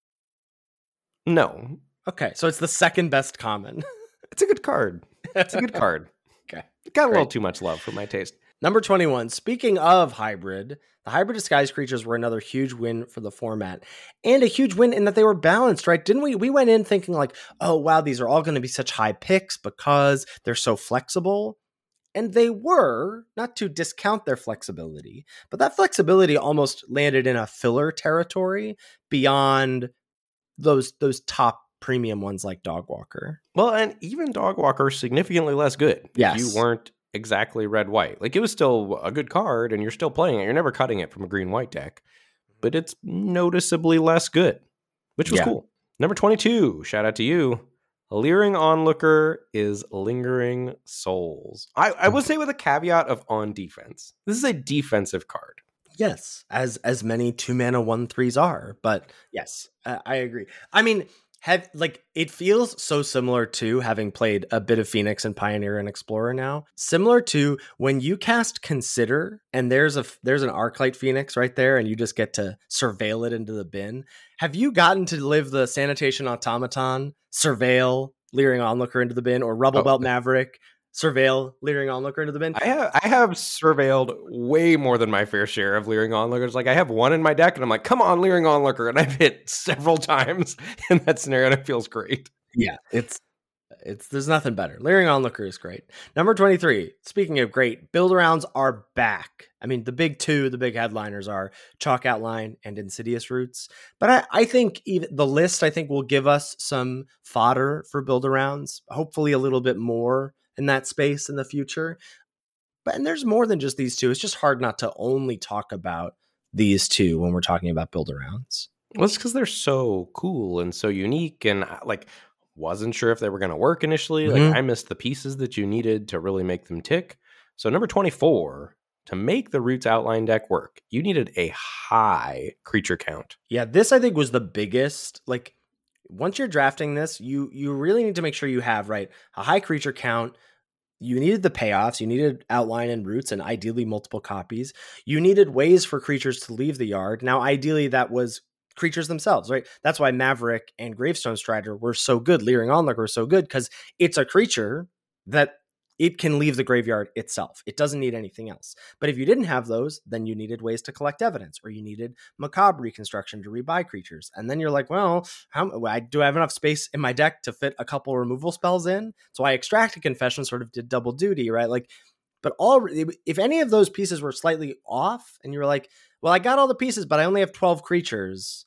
No. Okay, so it's the second best common. It's a good card. It's a good card. Okay. It got a Great. little too much love for my taste. Number twenty-one. Speaking of hybrid, the hybrid disguise creatures were another huge win for the format. And a huge win in that they were balanced, right? Didn't we? We went in thinking like, oh, wow, these are all going to be such high picks because they're so flexible. And they were, not to discount their flexibility, but that flexibility almost landed in a filler territory beyond those those top premium ones like Dogwalker. Well, and even Dogwalker significantly less good. Yes. If you weren't exactly red-white. Like, it was still a good card, and you're still playing it. You're never cutting it from a green-white deck. But it's noticeably less good, which was yeah. cool. Number twenty-two, shout out to you. Leering Onlooker is Lingering Souls. I, I would say with a caveat of on defense. This is a defensive card. Yes, as as many two mana one threes are, but yes, uh, I agree. I mean, have like it feels so similar to having played a bit of Phoenix and Pioneer and Explorer now. Similar to when you cast Consider and there's a there's an Arclight Phoenix right there, and you just get to surveil it into the bin. Have you gotten to live the Sanitation Automaton, surveil Leering Onlooker into the bin, or Rubble Belt oh. Maverick? Surveil Leering Onlooker into the bin. I have I have surveilled way more than my fair share of Leering Onlookers. Like I have one in my deck, and I'm like, "Come on, Leering Onlooker!" And I've hit several times in that scenario, and it feels great. Yeah, it's it's there's nothing better. Leering Onlooker is great. Number twenty-three. Speaking of great, build-arounds are back. I mean, the big two, the big headliners are Chalk Outline and Insidious Roots. But I, I think even the list, I think, will give us some fodder for build-arounds. Hopefully, a little bit more in that space in the future. But and there's more than just these two. It's just hard not to only talk about these two when we're talking about build-arounds. Well, it's because they're so cool and so unique, and like wasn't sure if they were going to work initially. Mm-hmm. Like I missed the pieces that you needed to really make them tick. So number twenty-four, to make the Roots Outline deck work, you needed a high creature count. Yeah, this I think was the biggest, like once you're drafting this, you you really need to make sure you have, right, a high creature count. You needed the payoffs. You needed Outline and Roots and ideally multiple copies. You needed ways for creatures to leave the yard. Now, ideally, that was creatures themselves, right? That's why Maverick and Gravestone Strider were so good. Leering Onlooker were so good because it's a creature that it can leave the graveyard itself. It doesn't need anything else. But if you didn't have those, then you needed ways to collect evidence, or you needed Macabre Reconstruction to rebuy creatures. And then you're like, well, how do I have enough space in my deck to fit a couple removal spells in? So I Extracted Confession sort of did double duty, right? Like, but all if any of those pieces were slightly off, and you were like, well, I got all the pieces, but I only have twelve creatures.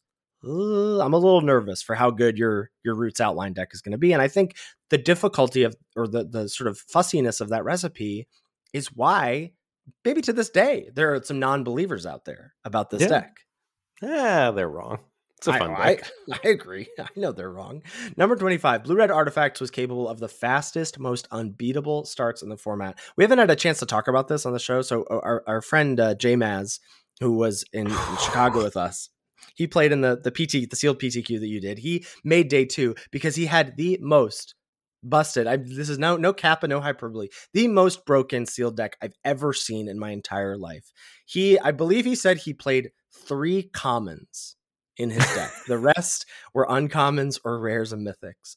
Uh, I'm a little nervous for how good your your Roots Outline deck is going to be. And I think the difficulty of, or the, the sort of fussiness of that recipe is why, maybe to this day, there are some non-believers out there about this yeah. deck. Yeah, they're wrong. It's a fun I, deck. I, I agree. I know they're wrong. Number twenty-five, Blue Red Artifacts was capable of the fastest, most unbeatable starts in the format. We haven't had a chance to talk about this on the show. So our, our friend uh, J Maz, who was in, in Chicago with us, he played in the, the P T, the sealed P T Q that you did. He made day two because he had the most busted. I, this is no no kappa, no hyperbole. The most broken sealed deck I've ever seen in my entire life. He, I believe he said he played three commons in his deck. The rest were uncommons or rares and mythics.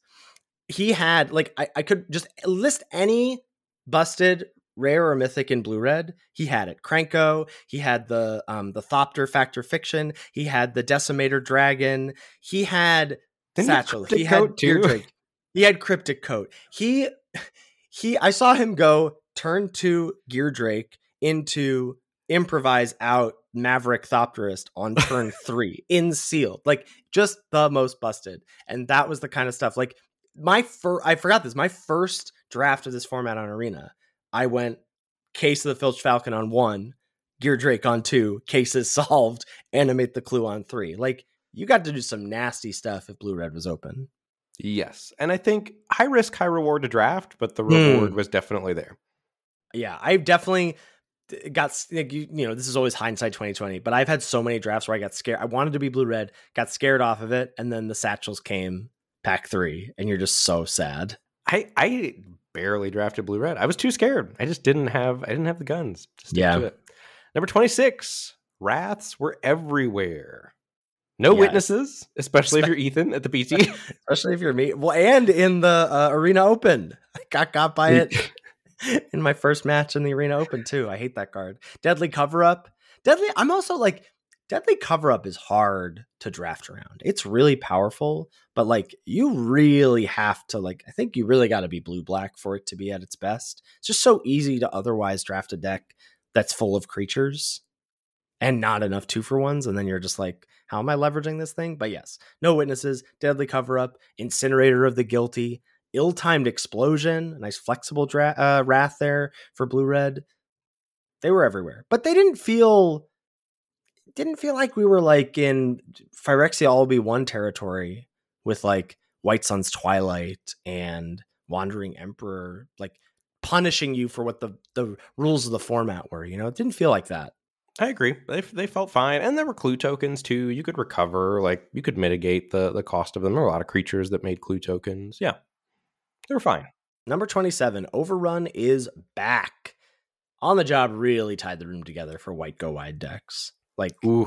He had, like, I, I could just list any busted rare or mythic in blue red. He had it. Krenko. He had the um the Thopter Factor Fiction. He had the Decimator Dragon. He had Didn't Satchel. He had too. Drake. He had Cryptic Coat. He he I saw him go turn two Gear Drake into improvise out Maverick Thopterist on turn three in sealed. Like, just the most busted. And that was the kind of stuff. Like, my first, I forgot this, my first draft of this format on Arena, I went Case of the Filched Falcon on one, Gear Drake on two, cases solved, animate the clue on three. Like, you got to do some nasty stuff if Blue Red was open. Yes. And I think high risk, high reward to draft, but the reward mm. was definitely there. Yeah, I've definitely got, you, you know, this is always hindsight twenty twenty, but I've had so many drafts where I got scared. I wanted to be Blue Red, got scared off of it, and then the satchels came pack three, and you're just so sad. I, I barely drafted Blue Red. I was too scared. I just didn't have, I didn't have the guns to stick yeah. to it. Number twenty-six, Wraths were everywhere. No yeah. witnesses, especially Spe- if you're Ethan at the P T. Especially if you're me. Well, and in the uh, Arena Open. I got got by it in my first match in the Arena Open, too. I hate that card. Deadly Cover-Up. Deadly, I'm also like, Deadly Cover-Up is hard to draft around. It's really powerful, but like, you really have to, like, I think you really got to be blue-black for it to be at its best. It's just so easy to otherwise draft a deck that's full of creatures and not enough two for ones. And then you're just like, how am I leveraging this thing? But yes, no witnesses, Deadly Cover-Up, Incinerator of the Guilty, Ill-Timed Explosion, a nice flexible dra- uh, Wrath there for Blue Red. They were everywhere, but they didn't feel, didn't feel like we were like in Phyrexia All Be One territory with like White Sun's Twilight and Wandering Emperor, like punishing you for what the, the rules of the format were. You know, it didn't feel like that. I agree. They they felt fine. And there were clue tokens too. You could recover, like you could mitigate the, the cost of them. There were a lot of creatures that made clue tokens. Yeah, they were fine. Number twenty-seven, Overrun is back. On the Job really tied the room together for white go wide decks. Like, ooh.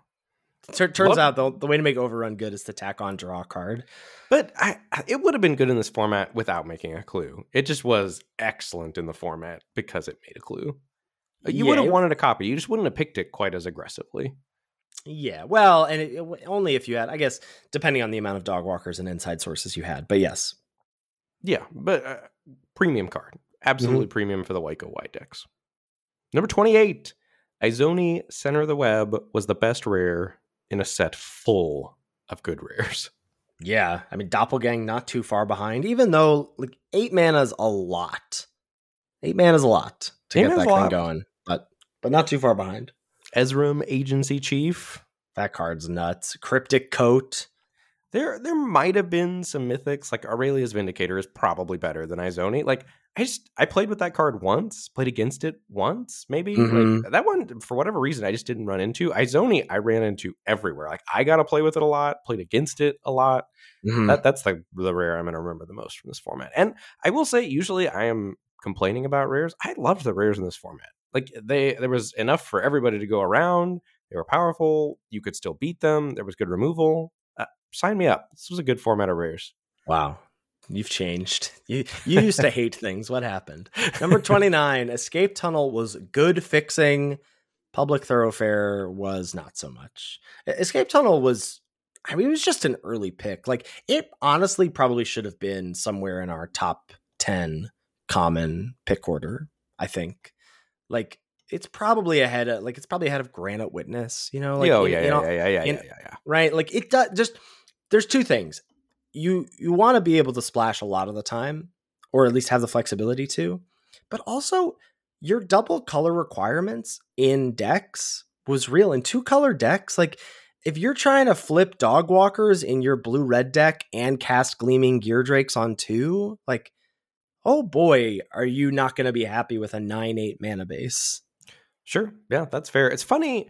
T- turns what? out the, the way to make Overrun good is to tack on draw a card. But I, it would have been good in this format without making a clue. It just was excellent in the format because it made a clue. You yeah, would have wanted a copy. You just wouldn't have picked it quite as aggressively. Yeah, well, and it, it, only if you had, I guess, depending on the amount of dog walkers and inside sources you had. But yes. Yeah, but uh, premium card. Absolutely mm-hmm. premium for the white go wide decks. Number twenty-eight, Izoni Center of the Web was the best rare in a set full of good rares. Yeah, I mean, Doppelgang not too far behind, even though like eight mana is a lot. Eight mana is a lot to eight get that thing going. But but not too far behind. Ezram, Agency Chief. That card's nuts. Cryptic Coat. There there might have been some mythics, like Aurelia's Vindicator is probably better than Izoni. Like, I just, I played with that card once, played against it once, maybe. Mm-hmm. Like, that one, for whatever reason, I just didn't run into. Izoni, I ran into everywhere. Like, I got to play with it a lot, played against it a lot. Mm-hmm. That That's the, the rare I'm going to remember the most from this format. And I will say, usually I am complaining about rares. I loved the rares in this format. Like they, there was enough for everybody to go around. They were powerful. You could still beat them. There was good removal. Uh, sign me up. This was a good format of rares. Wow. You've changed. You you used to hate things. What happened? Number twenty-nine, Escape Tunnel was good fixing. Public Thoroughfare was not so much. Escape Tunnel was, I mean, it was just an early pick. Like it honestly probably should have been somewhere in our top ten common pick order, I think. Like it's probably ahead of like it's probably ahead of Granite Witness, you know? Like, oh in, yeah, in yeah, all, yeah, yeah, yeah, in, yeah, yeah, yeah. Right? Like it does just there's two things. You you want to be able to splash a lot of the time, or at least have the flexibility to, but also your double color requirements in decks was real. In two color decks, like if you're trying to flip dog walkers in your blue red deck and cast Gleaming Gear Drakes on two, like oh boy, are you not going to be happy with a nine eight mana base? Sure. Yeah, that's fair. It's funny.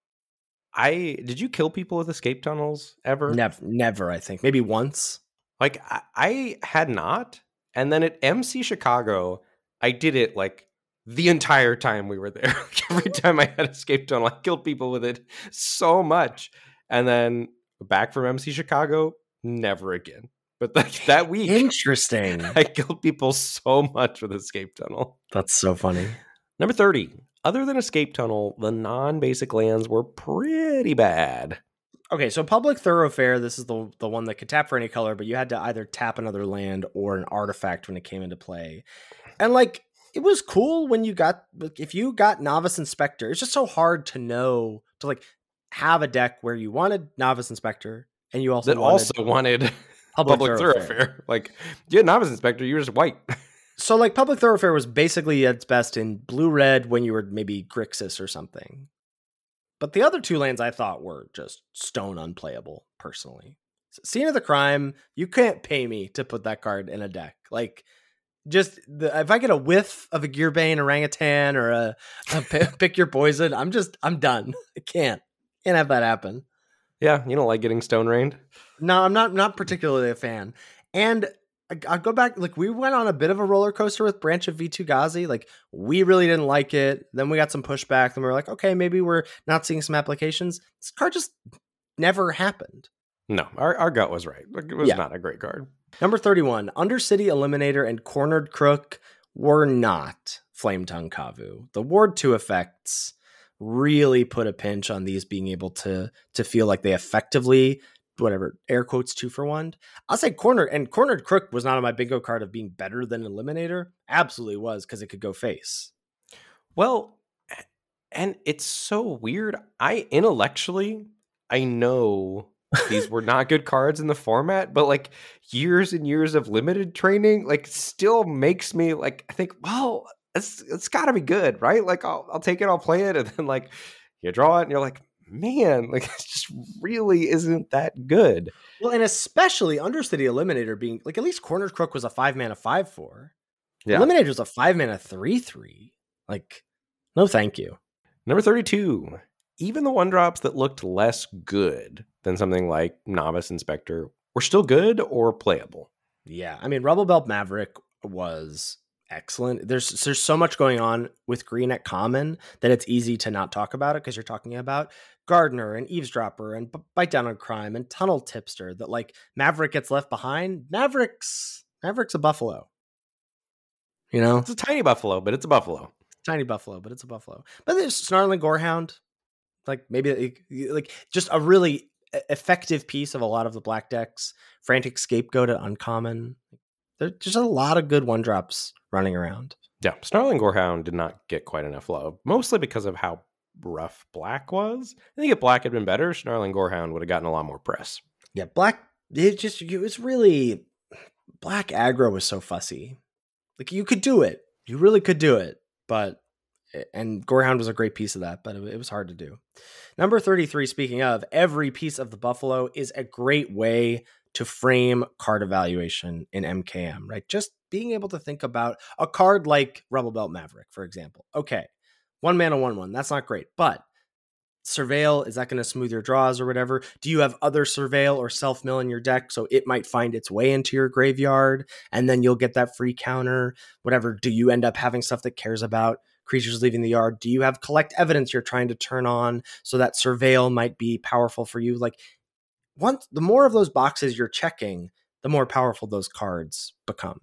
I did you kill people with escape tunnels ever? Never, never. I think maybe once. Like I, I had not, and then at M C Chicago, I did it like the entire time we were there. Like, every time I had escape tunnel, I killed people with it so much, and then back from M C Chicago, never again. But like that week, interesting. I killed people so much with escape tunnel. That's so funny. Number thirty. Other than escape tunnel, the non-basic lands were pretty bad. Okay, so Public Thoroughfare, this is the the one that could tap for any color, but you had to either tap another land or an artifact when it came into play. And like it was cool when you got, if you got Novice Inspector, it's just so hard to know, to like have a deck where you wanted Novice Inspector and you also that wanted also wanted Public, Public Thoroughfare. Thoroughfare. Like, you had Novice Inspector, you were just white. So like Public Thoroughfare was basically at its best in blue-red when you were maybe Grixis or something. But the other two lanes I thought were just stone unplayable, personally. Scene of the Crime, you can't pay me to put that card in a deck. Like, just the, if I get a whiff of a Gearbane Orangutan or a, a Pick Your Poison, I'm just, I'm done. I can't. Can't have that happen. Yeah, you don't like getting stone rained? No, I'm not not particularly a fan. And I, I go back, like, we went on a bit of a roller coaster with Branch of Vitu-Ghazi. Like, we really didn't like it. Then we got some pushback. Then we were like, okay, maybe we're not seeing some applications. This card just never happened. No, our, our gut was right. It was yeah. not a great card. Number thirty-one, Undercity Eliminator and Cornered Crook were not Flametongue Kavu. The Ward two effects really put a pinch on these being able to to feel like they effectively, whatever, air quotes, two for one. I'll say Cornered, and Cornered Crook was not on my bingo card of being better than Eliminator. Absolutely was, because it could go face. Well, and it's so weird. I intellectually, I know these were not good cards in the format, but like years and years of limited training, like still makes me like, I think, well, it's it's gotta be good, right? Like I'll I'll take it, I'll play it, and then like you draw it and you're like, man, like it just really isn't that good. Well, and especially Undercity Eliminator being like, at least Cornered Crook was a five mana five four. Yeah. Eliminator was a five mana three three. Like, no thank you. Number thirty-two. Even the one drops that looked less good than something like Novice Inspector were still good or playable. Yeah, I mean, Rubble Belt Maverick was excellent. There's there's so much going on with green at common that it's easy to not talk about it, because you're talking about Gardener and Eavesdropper and B- Bite Down on Crime and Tunnel Tipster, that like Maverick gets left behind. Maverick's Maverick's a buffalo. You know? It's a tiny buffalo, but it's a buffalo. Tiny buffalo, but it's a buffalo. But there's Snarling Gorehound. Like maybe like just a really effective piece of a lot of the black decks. Frantic Scapegoat at uncommon. There's just a lot of good one drops running around. Yeah, Snarling Gorehound did not get quite enough love, mostly because of how rough black was. I think if black had been better, Snarling Gorehound would have gotten a lot more press. Yeah, black, it just, it was really, black aggro was so fussy. Like, you could do it. You really could do it. But, and Gorehound was a great piece of that, but it, it was hard to do. Number thirty-three, speaking of, every piece of the Buffalo is a great way to frame card evaluation in M K M, right? Just being able to think about a card like Rubble Belt Maverick, for example. Okay, one mana, one, one. That's not great, but Surveil, is that going to smooth your draws or whatever? Do you have other Surveil or Self-Mill in your deck, so it might find its way into your graveyard, and then you'll get that free counter, whatever? Do you end up having stuff that cares about creatures leaving the yard? Do you have Collect Evidence you're trying to turn on, so that Surveil might be powerful for you? Like, once the more of those boxes you're checking, the more powerful those cards become.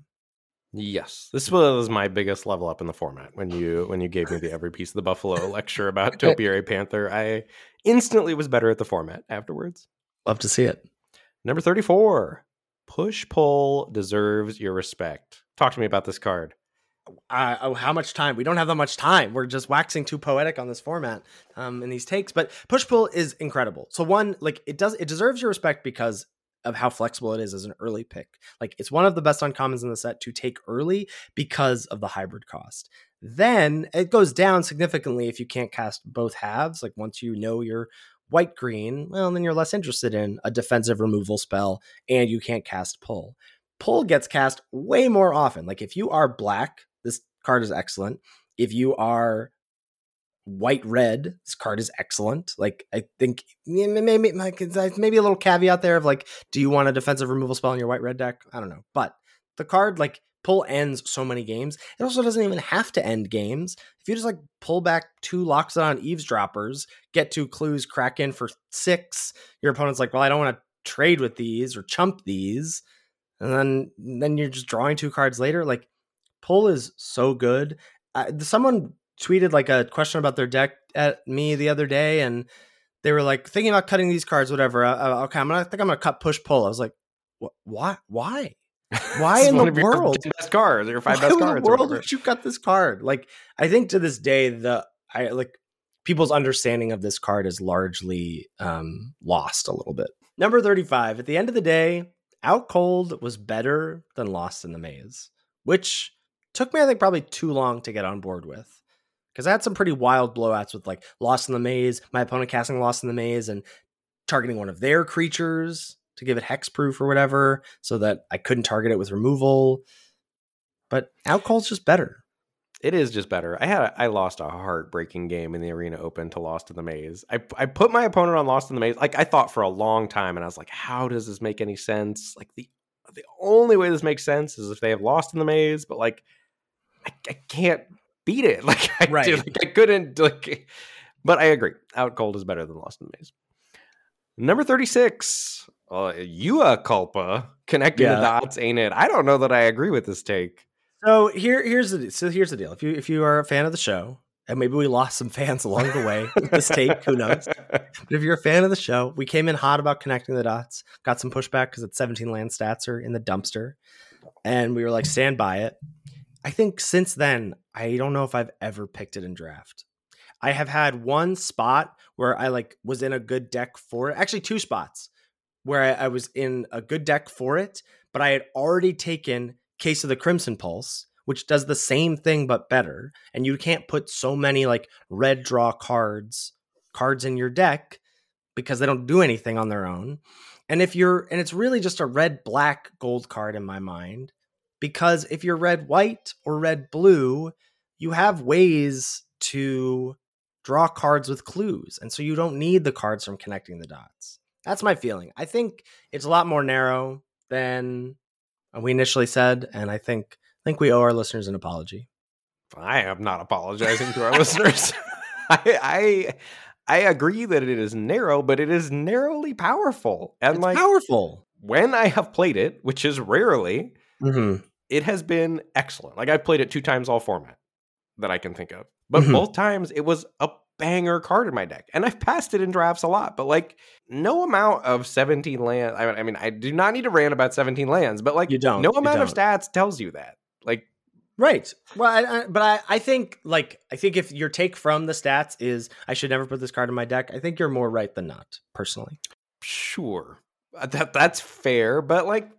Yes, this was my biggest level up in the format. When you when you gave me the every piece of the Buffalo lecture about Topiary Panther, I instantly was better at the format afterwards. Love to see it. Number thirty-four, Push Pull deserves your respect. Talk to me about this card. Uh, oh, how much time? We don't have that much time. We're just waxing too poetic on this format um, in these takes. But Push Pull is incredible. So one, like it does, it deserves your respect because of how flexible it is as an early pick. Like, it's one of the best uncommons in the set to take early because of the hybrid cost. Then it goes down significantly if you can't cast both halves. Like, once you know you're white green, well, then you're less interested in a defensive removal spell and you can't cast Pull. Pull gets cast way more often. Like, if you are black, this card is excellent. If you are white red, this card is excellent. Like, I think maybe maybe maybe a little caveat there of like, do you want a defensive removal spell in your white red deck? I don't know, but the card, like, Pull ends so many games. It also doesn't even have to end games. If you just like pull back two Loxodon Eavesdroppers, get two clues, crack in for six, your opponent's like, well, I don't want to trade with these or chump these, and then then you're just drawing two cards later. Like, Pull is so good. Uh, someone tweeted like a question about their deck at me the other day, and they were like thinking about cutting these cards, whatever. Uh, okay, I'm gonna I think I'm gonna cut Push Pull. I was like, what? Why? Why? Why in the one of your world? best cards, your five Why best in cards. the world would you got this card? Like, I think to this day, the I like people's understanding of this card is largely um, lost a little bit. Number thirty-five. At the end of the day, Out Cold was better than Lost in the Maze, which took me, I think, probably too long to get on board with. Because I had some pretty wild blowouts with like Lost in the Maze, my opponent casting Lost in the Maze and targeting one of their creatures to give it hexproof or whatever, so that I couldn't target it with removal. But Out Cold's just better. It is just better. I had a, I lost a heartbreaking game in the Arena Open to Lost in the Maze. I I put my opponent on Lost in the Maze. Like I thought for a long time, and I was like, how does this make any sense? Like the the only way this makes sense is if they have Lost in the Maze, but like I, I can't beat it. Like I Right. did, like I couldn't like. But I agree. Out Cold is better than Lost in the Maze. Number thirty-six. Uh, Ua Culpa. Connecting Yeah. the dots, ain't it? I don't know that I agree with this take. So here, here's the so here's the deal. If you if you are a fan of the show, and maybe we lost some fans along the way with this take, who knows? But if you're a fan of the show, we came in hot about connecting the dots. Got some pushback because it's seventeen land stats are in the dumpster, and we were like, stand by it. I think since then, I don't know if I've ever picked it in draft. I have had one spot where I like was in a good deck for it. Actually, two spots where I, I was in a good deck for it, but I had already taken Case of the Crimson Pulse, which does the same thing but better. And you can't put so many like red draw cards, cards in your deck because they don't do anything on their own. And if you're, and it's really just a red, black, gold card in my mind, because if you're red, white or red, blue, you have ways to draw cards with clues. And so you don't need the cards from connecting the dots. That's my feeling. I think it's a lot more narrow than we initially said. And I think, I think we owe our listeners an apology. I am not apologizing to our listeners. I, I I agree that it is narrow, but it is narrowly powerful. And It's like powerful. when I have played it, which is rarely, Mm-hmm. it has been excellent. Like I've played it two times all format that I can think of. But Mhm. both times it was a banger card in my deck. And I've passed it in drafts a lot, but like no amount of seventeen lands. I mean, I mean, I do not need to rant about seventeen lands, but like You don't, no you amount of don't. stats tells you that. Like Right. Well, I, I, but I, I think like I think if your take from the stats is I should never put this card in my deck, I think you're more right than not, personally. sure, Uh, that that's fair, but like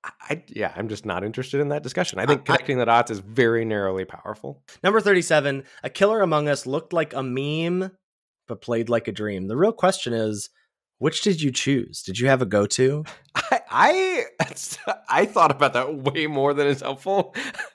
I yeah, I'm just not interested in that discussion. I think I- connecting the dots is very narrowly powerful. Number thirty-seven, A Killer Among Us looked like a meme, but played like a dream. The real question is, which did you choose? Did you have a go-to? I I, I thought about that way more than is helpful.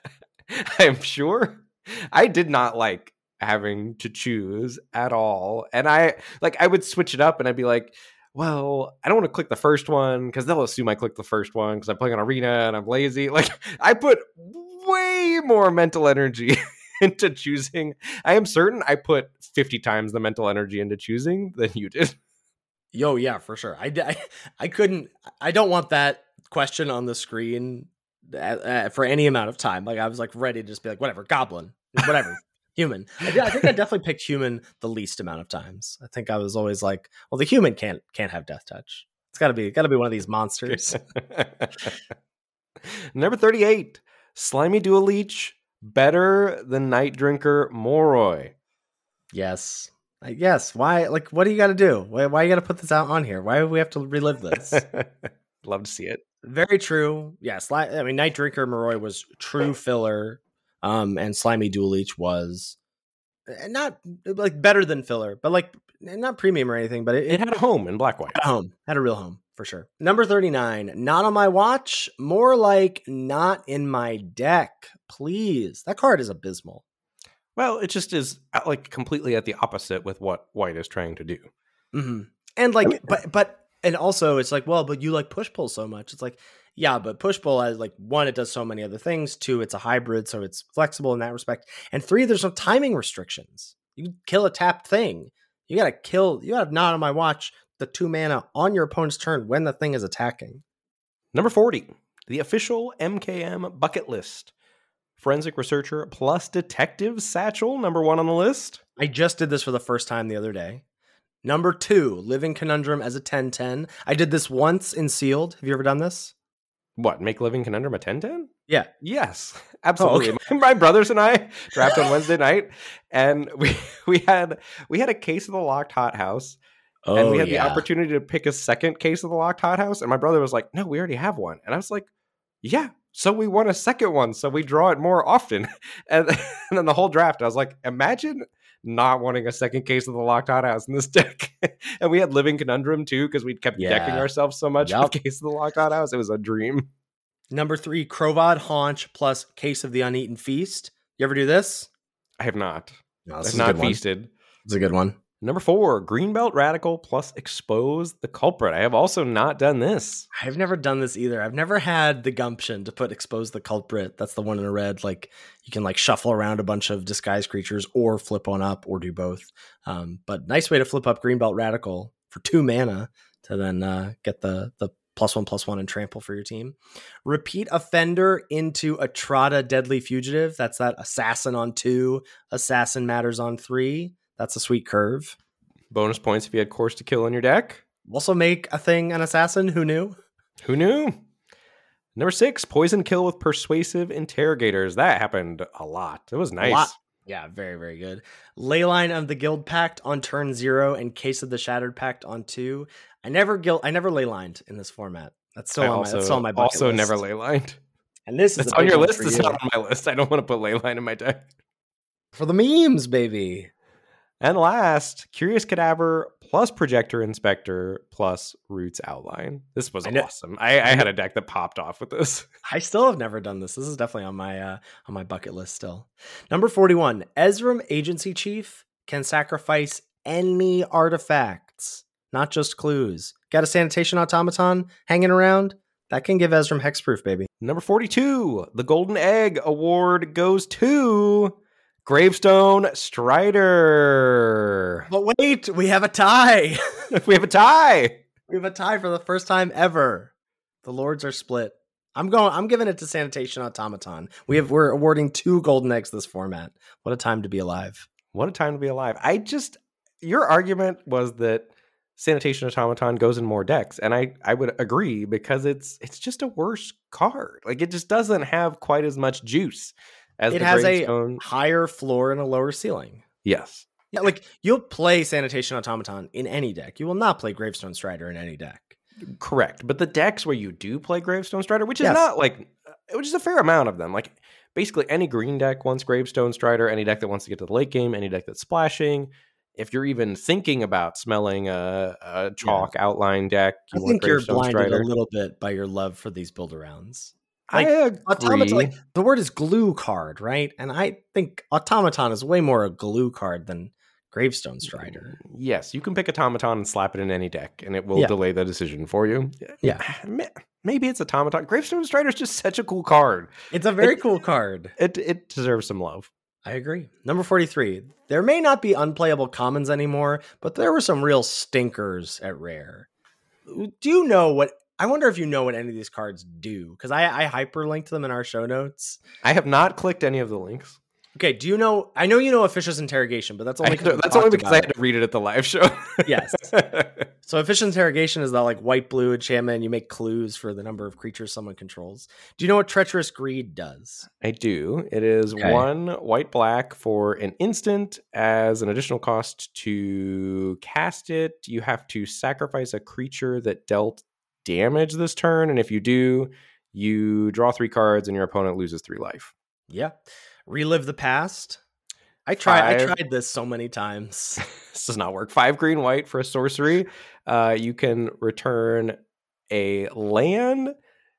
I'm sure. I did not like having to choose at all. And I like I would switch it up and I'd be like, well, I don't want to click the first one because they'll assume I clicked the first one because I'm playing on Arena and I'm lazy. Like I put way more mental energy into choosing. I am certain I put fifty times the mental energy into choosing than you did. Yo, yeah, for sure. I, I, I couldn't, I don't want that question on the screen uh, uh, for any amount of time. Like I was like ready to just be like, whatever, goblin, whatever, human. I, did, I think I definitely picked human the least amount of times. I think I was always like, well, the human can't, can't have death touch. It's gotta be, gotta be one of these monsters. Number thirty-eight, Slimy Dual Leech, better than Night Drinker Moroi. Yes. Uh, Yes. Why? Like, what do you got to do? Why, why you got to put this out on here? Why do we have to relive this? Love to see it. Very true. Yeah. Sli- I mean, Night Drinker Moroi was true filler, um, and Slimy Dual Leech was uh, not like better than filler, but like not premium or anything. But it, It it had a home in Black White. had a home, had a real home for sure. Number thirty-nine. Not on my watch. More like not in my deck. Please. That card is abysmal. Well, it just is uh, like completely at the opposite with what White is trying to do. Mm-hmm. And like, but but and also it's like, well, but you like push pull so much. It's like, yeah, but push pull as like one, it does so many other things. Two, it's a hybrid, so it's flexible in that respect. And three, there's no timing restrictions. You can kill a tapped thing. You gotta kill. You gotta not on my watch the two mana on your opponent's turn when the thing is attacking. Number forty, the official M K M bucket list. Forensic Researcher plus Detective Satchel, number one on the list. I just did this for the first time the other day. Number two, Living Conundrum as a ten ten. I did this once in Sealed. Have you ever done this? What, make Living Conundrum a ten ten? Yeah. Yes, absolutely. Oh, okay. My brothers and I drafted on Wednesday night, and we we had we had a case of the Locked Hot House, Oh, and we had yeah. the opportunity to pick a second case of the Locked Hot House, and my brother was like, "No, we already have one," and I was like, "Yeah." So we won a second one, so we draw it more often, and, and then the whole draft, I was like, "Imagine not wanting a second case of the Locked Hot House in this deck." And we had Living Conundrum too, because we'd kept Yeah. decking ourselves so much Yup. with Case of the Locked Hot House. It was a dream. Number three, Krovod Haunch plus Case of the Uneaten Feast. You ever do this? I have not. No, I've not feasted. It's a good one. Number four, Greenbelt Radical plus Expose the Culprit. I have also not done this. I've never done this either. I've never had the gumption to put Expose the Culprit. That's the one in a red. Like you can like shuffle around a bunch of disguised creatures or flip one up or do both. Um, but nice way to flip up Greenbelt Radical for two mana to then uh, get the the plus one plus one and trample for your team. Repeat Offender into Atrada Deadly Fugitive. That's that assassin on two, assassin matters on three. That's a sweet curve. Bonus points if you had Course to Kill on your deck. Also make a thing an assassin. Who knew? Who knew? Number six, Poison Kill with Persuasive Interrogators. That happened a lot. It was nice. A lot. Yeah, very, very good. Leyline of the Guild Pact on turn zero and Case of the Shattered Pact on two. I never guild. I never leylined in this format. That's still I on also, my. That's still on my bucket also list. never leylined. And this is it's a on big your one list. for It's you. not on my list. I don't want to put leyline in my deck. For the memes, baby. And last, Curious Cadaver plus Projector Inspector plus Roots Outline. This was I know- awesome. I, I had a deck that popped off with this. I still have never done this. This is definitely on my uh, on my bucket list still. Number forty-one, Ezram Agency Chief can sacrifice any artifacts, not just clues. Got a Sanitation Automaton hanging around? That can give Ezram hexproof, baby. Number forty-two, the Golden Egg Award goes to Gravestone Strider. But wait, we have a tie. We have a tie. We have a tie for the first time ever. The Lords are split. I'm going. I'm giving it to Sanitation Automaton. We have. We're awarding two golden eggs this format. What a time to be alive. What a time to be alive. I just, your argument was that Sanitation Automaton goes in more decks, and I, I would agree because it's it's just a worse card. Like it just doesn't have quite as much juice as It the has Gravestone. a higher floor and a lower ceiling. Yes. Yeah, like you'll play Sanitation Automaton in any deck. You will not play Gravestone Strider in any deck. Correct. But the decks where you do play Gravestone Strider, which is Yes. not like, which is a fair amount of them. Like basically any green deck wants Gravestone Strider, any deck that wants to get to the late game, any deck that's splashing. If you're even thinking about smelling a, a chalk outline deck, I you want think you're Gravestone blinded Strider. a little bit by your love for these build arounds. I Like, agree. Automaton, like, the word is glue card, right? And I think Automaton is way more a glue card than Gravestone Strider. Yes, you can pick Automaton and slap it in any deck, and it will Yeah. delay the decision for you. Yeah. Maybe it's Automaton. Gravestone Strider is just such a cool card. It's a very It- cool card. It it deserves some love. I agree. Number forty-three. There may not be unplayable commons anymore, but there were some real stinkers at Rare. Do you know what? I wonder if you know what any of these cards do, because I, I hyperlinked them in our show notes. I have not clicked any of the links. Okay, do you know? I know you know Officious Interrogation, but that's I only had to- we that's only talked because I about had to read it at the live show. Yes. So Officious Interrogation is that like white blue enchantment. You make clues for the number of creatures someone controls. Do you know what Treacherous Greed does? I do. It is Okay. one white black for an instant. As an additional cost to cast it, you have to sacrifice a creature that dealt damage this turn, and if you do, you draw three cards and your opponent loses three life. Yeah. Relive the Past. I tried. I Five. tried this so many times. This does not work. Five green white for a sorcery. Uh, you can return a land,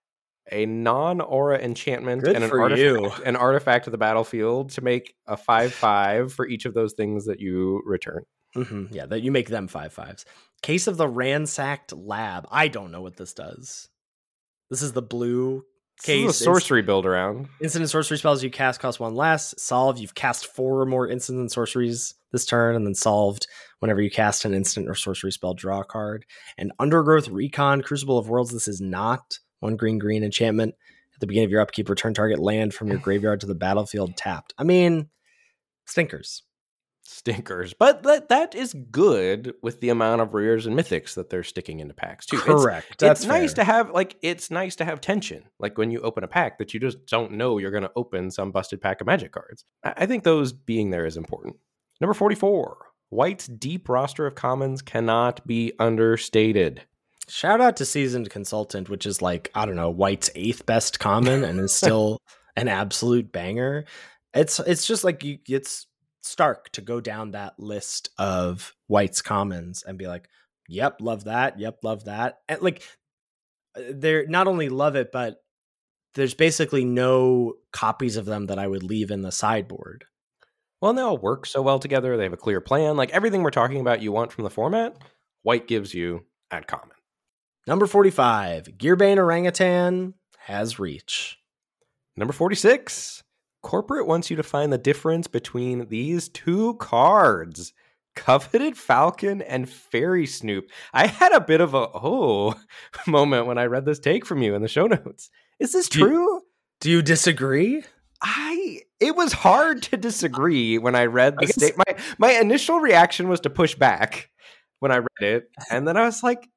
a non-aura enchantment, Good and an for artifact, you. an artifact to the battlefield to make a five five for each of those things that you return. Mm-hmm. Yeah, that you make them five fives. Case of the Ransacked Lab. I don't know what this does. This is the blue This case. is a sorcery build around. Instant and sorcery spells you cast cost one less. Solve. You've cast four or more instant and sorceries this turn, and then solved whenever you cast an instant or sorcery spell, draw a card. And Undergrowth Recon, Crucible of Worlds. This is not one green green enchantment. At the beginning of your upkeep, return target land from your graveyard to the battlefield tapped. I mean, stinkers. Stinkers. But that that is good with the amount of rares and mythics that they're sticking into packs too. Correct. It's, That's it's nice fair. to have like it's nice to have tension. Like when you open a pack that you just don't know you're going to open some busted pack of Magic cards. I, I think those being there is important. Number forty-four. White's deep roster of commons cannot be understated. Shout out to Seasoned Consultant, which is like, I don't know, White's eighth best common and is still an absolute banger. It's it's just like you, it's stark to go down that list of White's commons and be like, yep, love that. Yep, love that. And like, they're not only love it, but there's basically no copies of them that I would leave in the sideboard. Well, they all work so well together. They have a clear plan. Like everything we're talking about you want from the format, White gives you at common. Number forty-five, Gearbane Orangutan has reach. Number forty-six, Corporate wants you to find the difference between these two cards, Coveted Falcon and Fairy Snoop. I had a bit of a oh moment when I read this take from you in the show notes. Is this do you, true? Do you disagree? I it was hard to disagree when I read the I guess, state. My my initial reaction was to push back when I read it, and then I was like,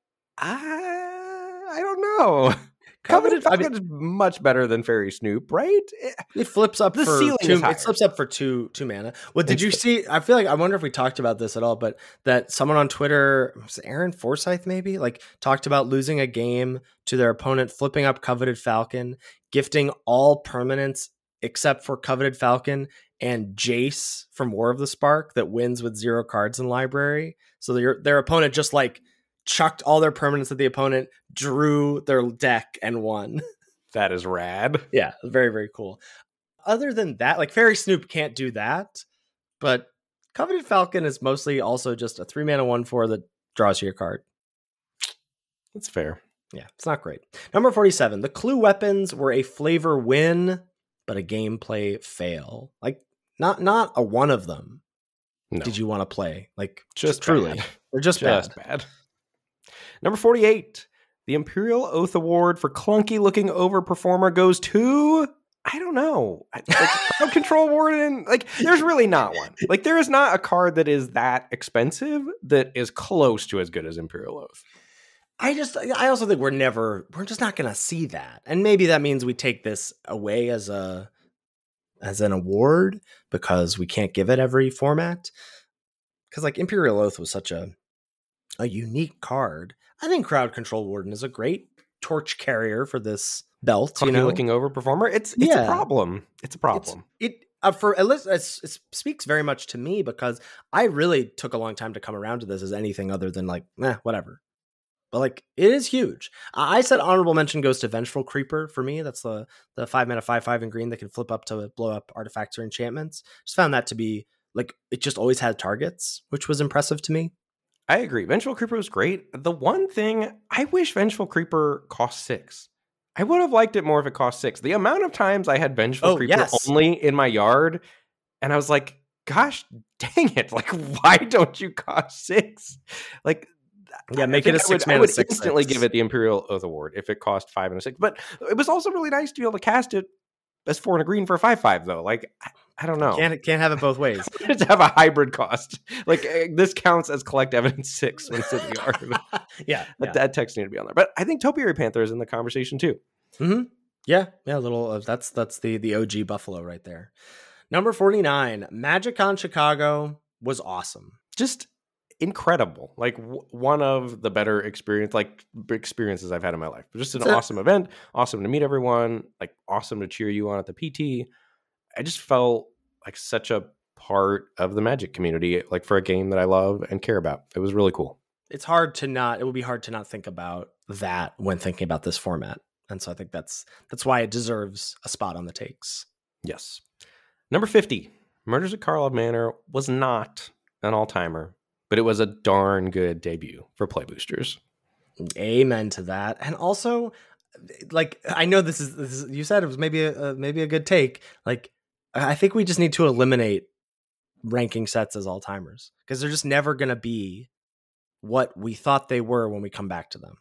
I I don't know. Coveted Falcon I mean, is much better than Fairy Snoop, right? It, it flips up the for ceiling two. Is higher. It flips up for two two mana. Well, did you see? I feel like I wonder if we talked about this at all, but that someone on Twitter, was it Aaron Forsyth, maybe, like talked about losing a game to their opponent, flipping up Coveted Falcon, gifting all permanents except for Coveted Falcon and Jace from War of the Spark that wins with zero cards in library. So their their opponent just like chucked all their permanents at the opponent, drew their deck, and won. That is rad. Yeah, very, very cool. Other than that, like Fairy Snoop can't do that, but Coveted Falcon is mostly also just a three mana one four that draws you your card. That's fair. Yeah, it's not great. Number forty-seven, the Clue weapons were a flavor win, but a gameplay fail. Like not not a one of them. No. Did you want to play? Like just truly, bad. They're just, just bad. bad. Number forty-eight, the Imperial Oath Award for clunky looking overperformer goes to, I don't know, like Crowd Control Warden. Like there's really not one. Like there is not a card that is that expensive that is close to as good as Imperial Oath. I just, I also think we're never, we're just not going to see that. And maybe that means we take this away as a, as an award because we can't give it every format. Because like Imperial Oath was such a, a unique card. I think Crowd Control Warden is a great torch carrier for this belt. Clunky you know, looking overperformer. It's, it's yeah. a problem. It's a problem. It's, it, uh, for at least it, it speaks very much to me because I really took a long time to come around to this as anything other than like, eh, whatever. But like it is huge. I said honorable mention goes to Vengeful Creeper for me. That's the the five mana five five in green that can flip up to blow up artifacts or enchantments. Just found that to be like it just always had targets, which was impressive to me. I agree. Vengeful Creeper was great. The one thing I wish Vengeful Creeper cost six. I would have liked it more if it cost six. The amount of times I had Vengeful oh, Creeper yes. only in my yard, and I was like, "Gosh, dang it! Like, why don't you cost six? Like." Yeah, make it a six I would, mana. I would six, instantly six. give it the Imperial Oath Award if it cost five and a six. But it was also really nice to be able to cast it as four and a green for a five five though. Like I, I don't know, can't can't have it both ways. To have a hybrid cost, like uh, this counts as collect evidence six when it's in the yard. yeah, that, yeah, that text need to be on there. But I think Topiary Panther is in the conversation too. Mm-hmm. Yeah, yeah, a little. Uh, that's that's the the O G Buffalo right there. Number forty-nine, MagicCon Chicago was awesome. Just incredible. Like w- one of the better experience, like experiences I've had in my life. Just an so, awesome event. Awesome to meet everyone. Like awesome to cheer you on at the P T. I just felt like such a part of the Magic community, like for a game that I love and care about. It was really cool. It's hard to not. It would be hard to not think about that when thinking about this format, and so I think that's that's why it deserves a spot on the takes. Yes. Number fifty, Murders at Karlov Manor was not an all-timer, but it was a darn good debut for Play Boosters. Amen to that. And also, like, I know this is, this is you said it was maybe a, maybe a good take. Like, I think we just need to eliminate ranking sets as all-timers because they're just never going to be what we thought they were when we come back to them.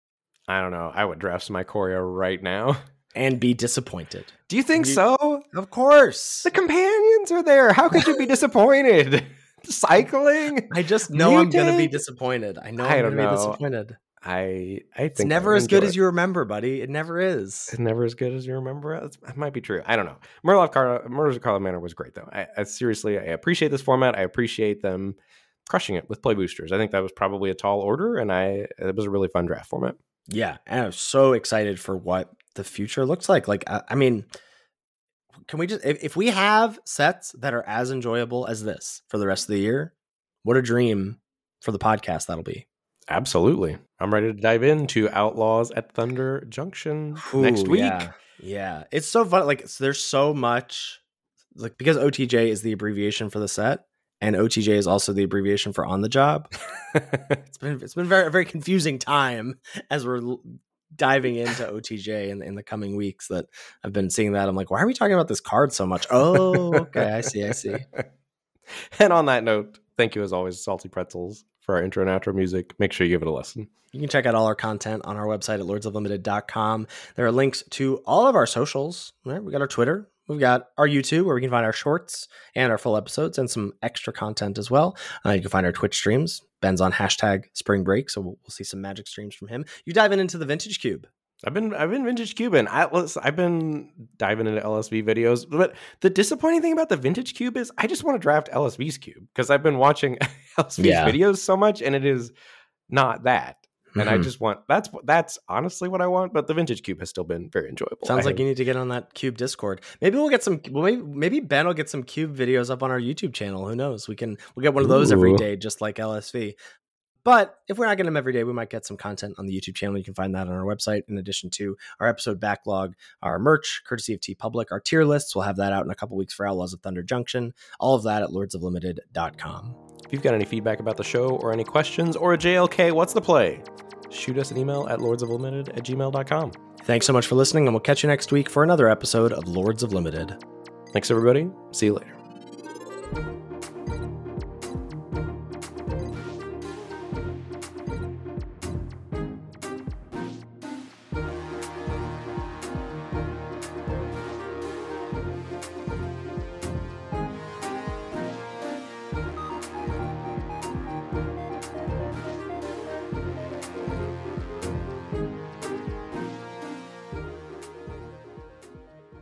I don't know. I would draft some Ikoria right now. And be disappointed. Do you think you, so? Of course. The companions are there. How could you be disappointed? Cycling? I just know I'm going to be Mutant? disappointed. I know I I'm don't going to be know. disappointed. I I think It's never I as good enjoy as it. you remember, buddy. It never is. It's never as good as you remember it. That might be true. I don't know. Murder of Car- Murders of Carla Manor was great, though. I, I seriously, I appreciate this format. I appreciate them crushing it with play boosters. I think that was probably a tall order, and I it was a really fun draft format. Yeah, and I'm so excited for what the future looks like. Like, I, I mean, can we just if, if we have sets that are as enjoyable as this for the rest of the year, what a dream for the podcast that'll be. Absolutely. I'm ready to dive into Outlaws at Thunder Junction Ooh, next week. Yeah, yeah. It's so fun. Like, it's, there's so much, like, because O T J is the abbreviation for the set, and O T J is also the abbreviation for on the job. it's been it's been very a very confusing time as we're l- diving into O T J in, in the coming weeks. That I've been seeing that. I'm like, why are we talking about this card so much? Oh, okay, I see, I see. And on that note, thank you as always, Salty Pretzels, for our intro and outro music. Make sure you give it a listen. You can check out all our content on our website at lords of limited dot com. There are links to all of our socials. Right? We got our Twitter. We've got our YouTube where we can find our shorts and our full episodes and some extra content as well. Uh, you can find our Twitch streams. Ben's on hashtag spring break, so we'll, we'll see some magic streams from him. You dive in into the Vintage Cube. I've been I've been Vintage Cubing. Atlas. I've been diving into L S V videos, but the disappointing thing about the Vintage Cube is I just want to draft L S V's cube because I've been watching L S V's Yeah. videos so much, and it is not that. And I Mhm. just want that's that's honestly what I want. But the Vintage Cube has still been very enjoyable. Sounds I like have- you need to get on that Cube Discord. Maybe we'll get some. Well, maybe, maybe Ben will get some Cube videos up on our YouTube channel. Who knows? We can we'll get one of those every Ooh. day, just like L S V. But if we're not getting them every day, we might get some content on the YouTube channel. You can find that on our website, in addition to our episode backlog, our merch, courtesy of T Public, our tier lists. We'll have that out in a couple weeks for Outlaws of Thunder Junction. All of that at lords of limited dot com. If you've got any feedback about the show or any questions or a J L K, what's the play? Shoot us an email at lords of limited at gmail dot com. Thanks so much for listening, and we'll catch you next week for another episode of Lords of Limited. Thanks, everybody. See you later.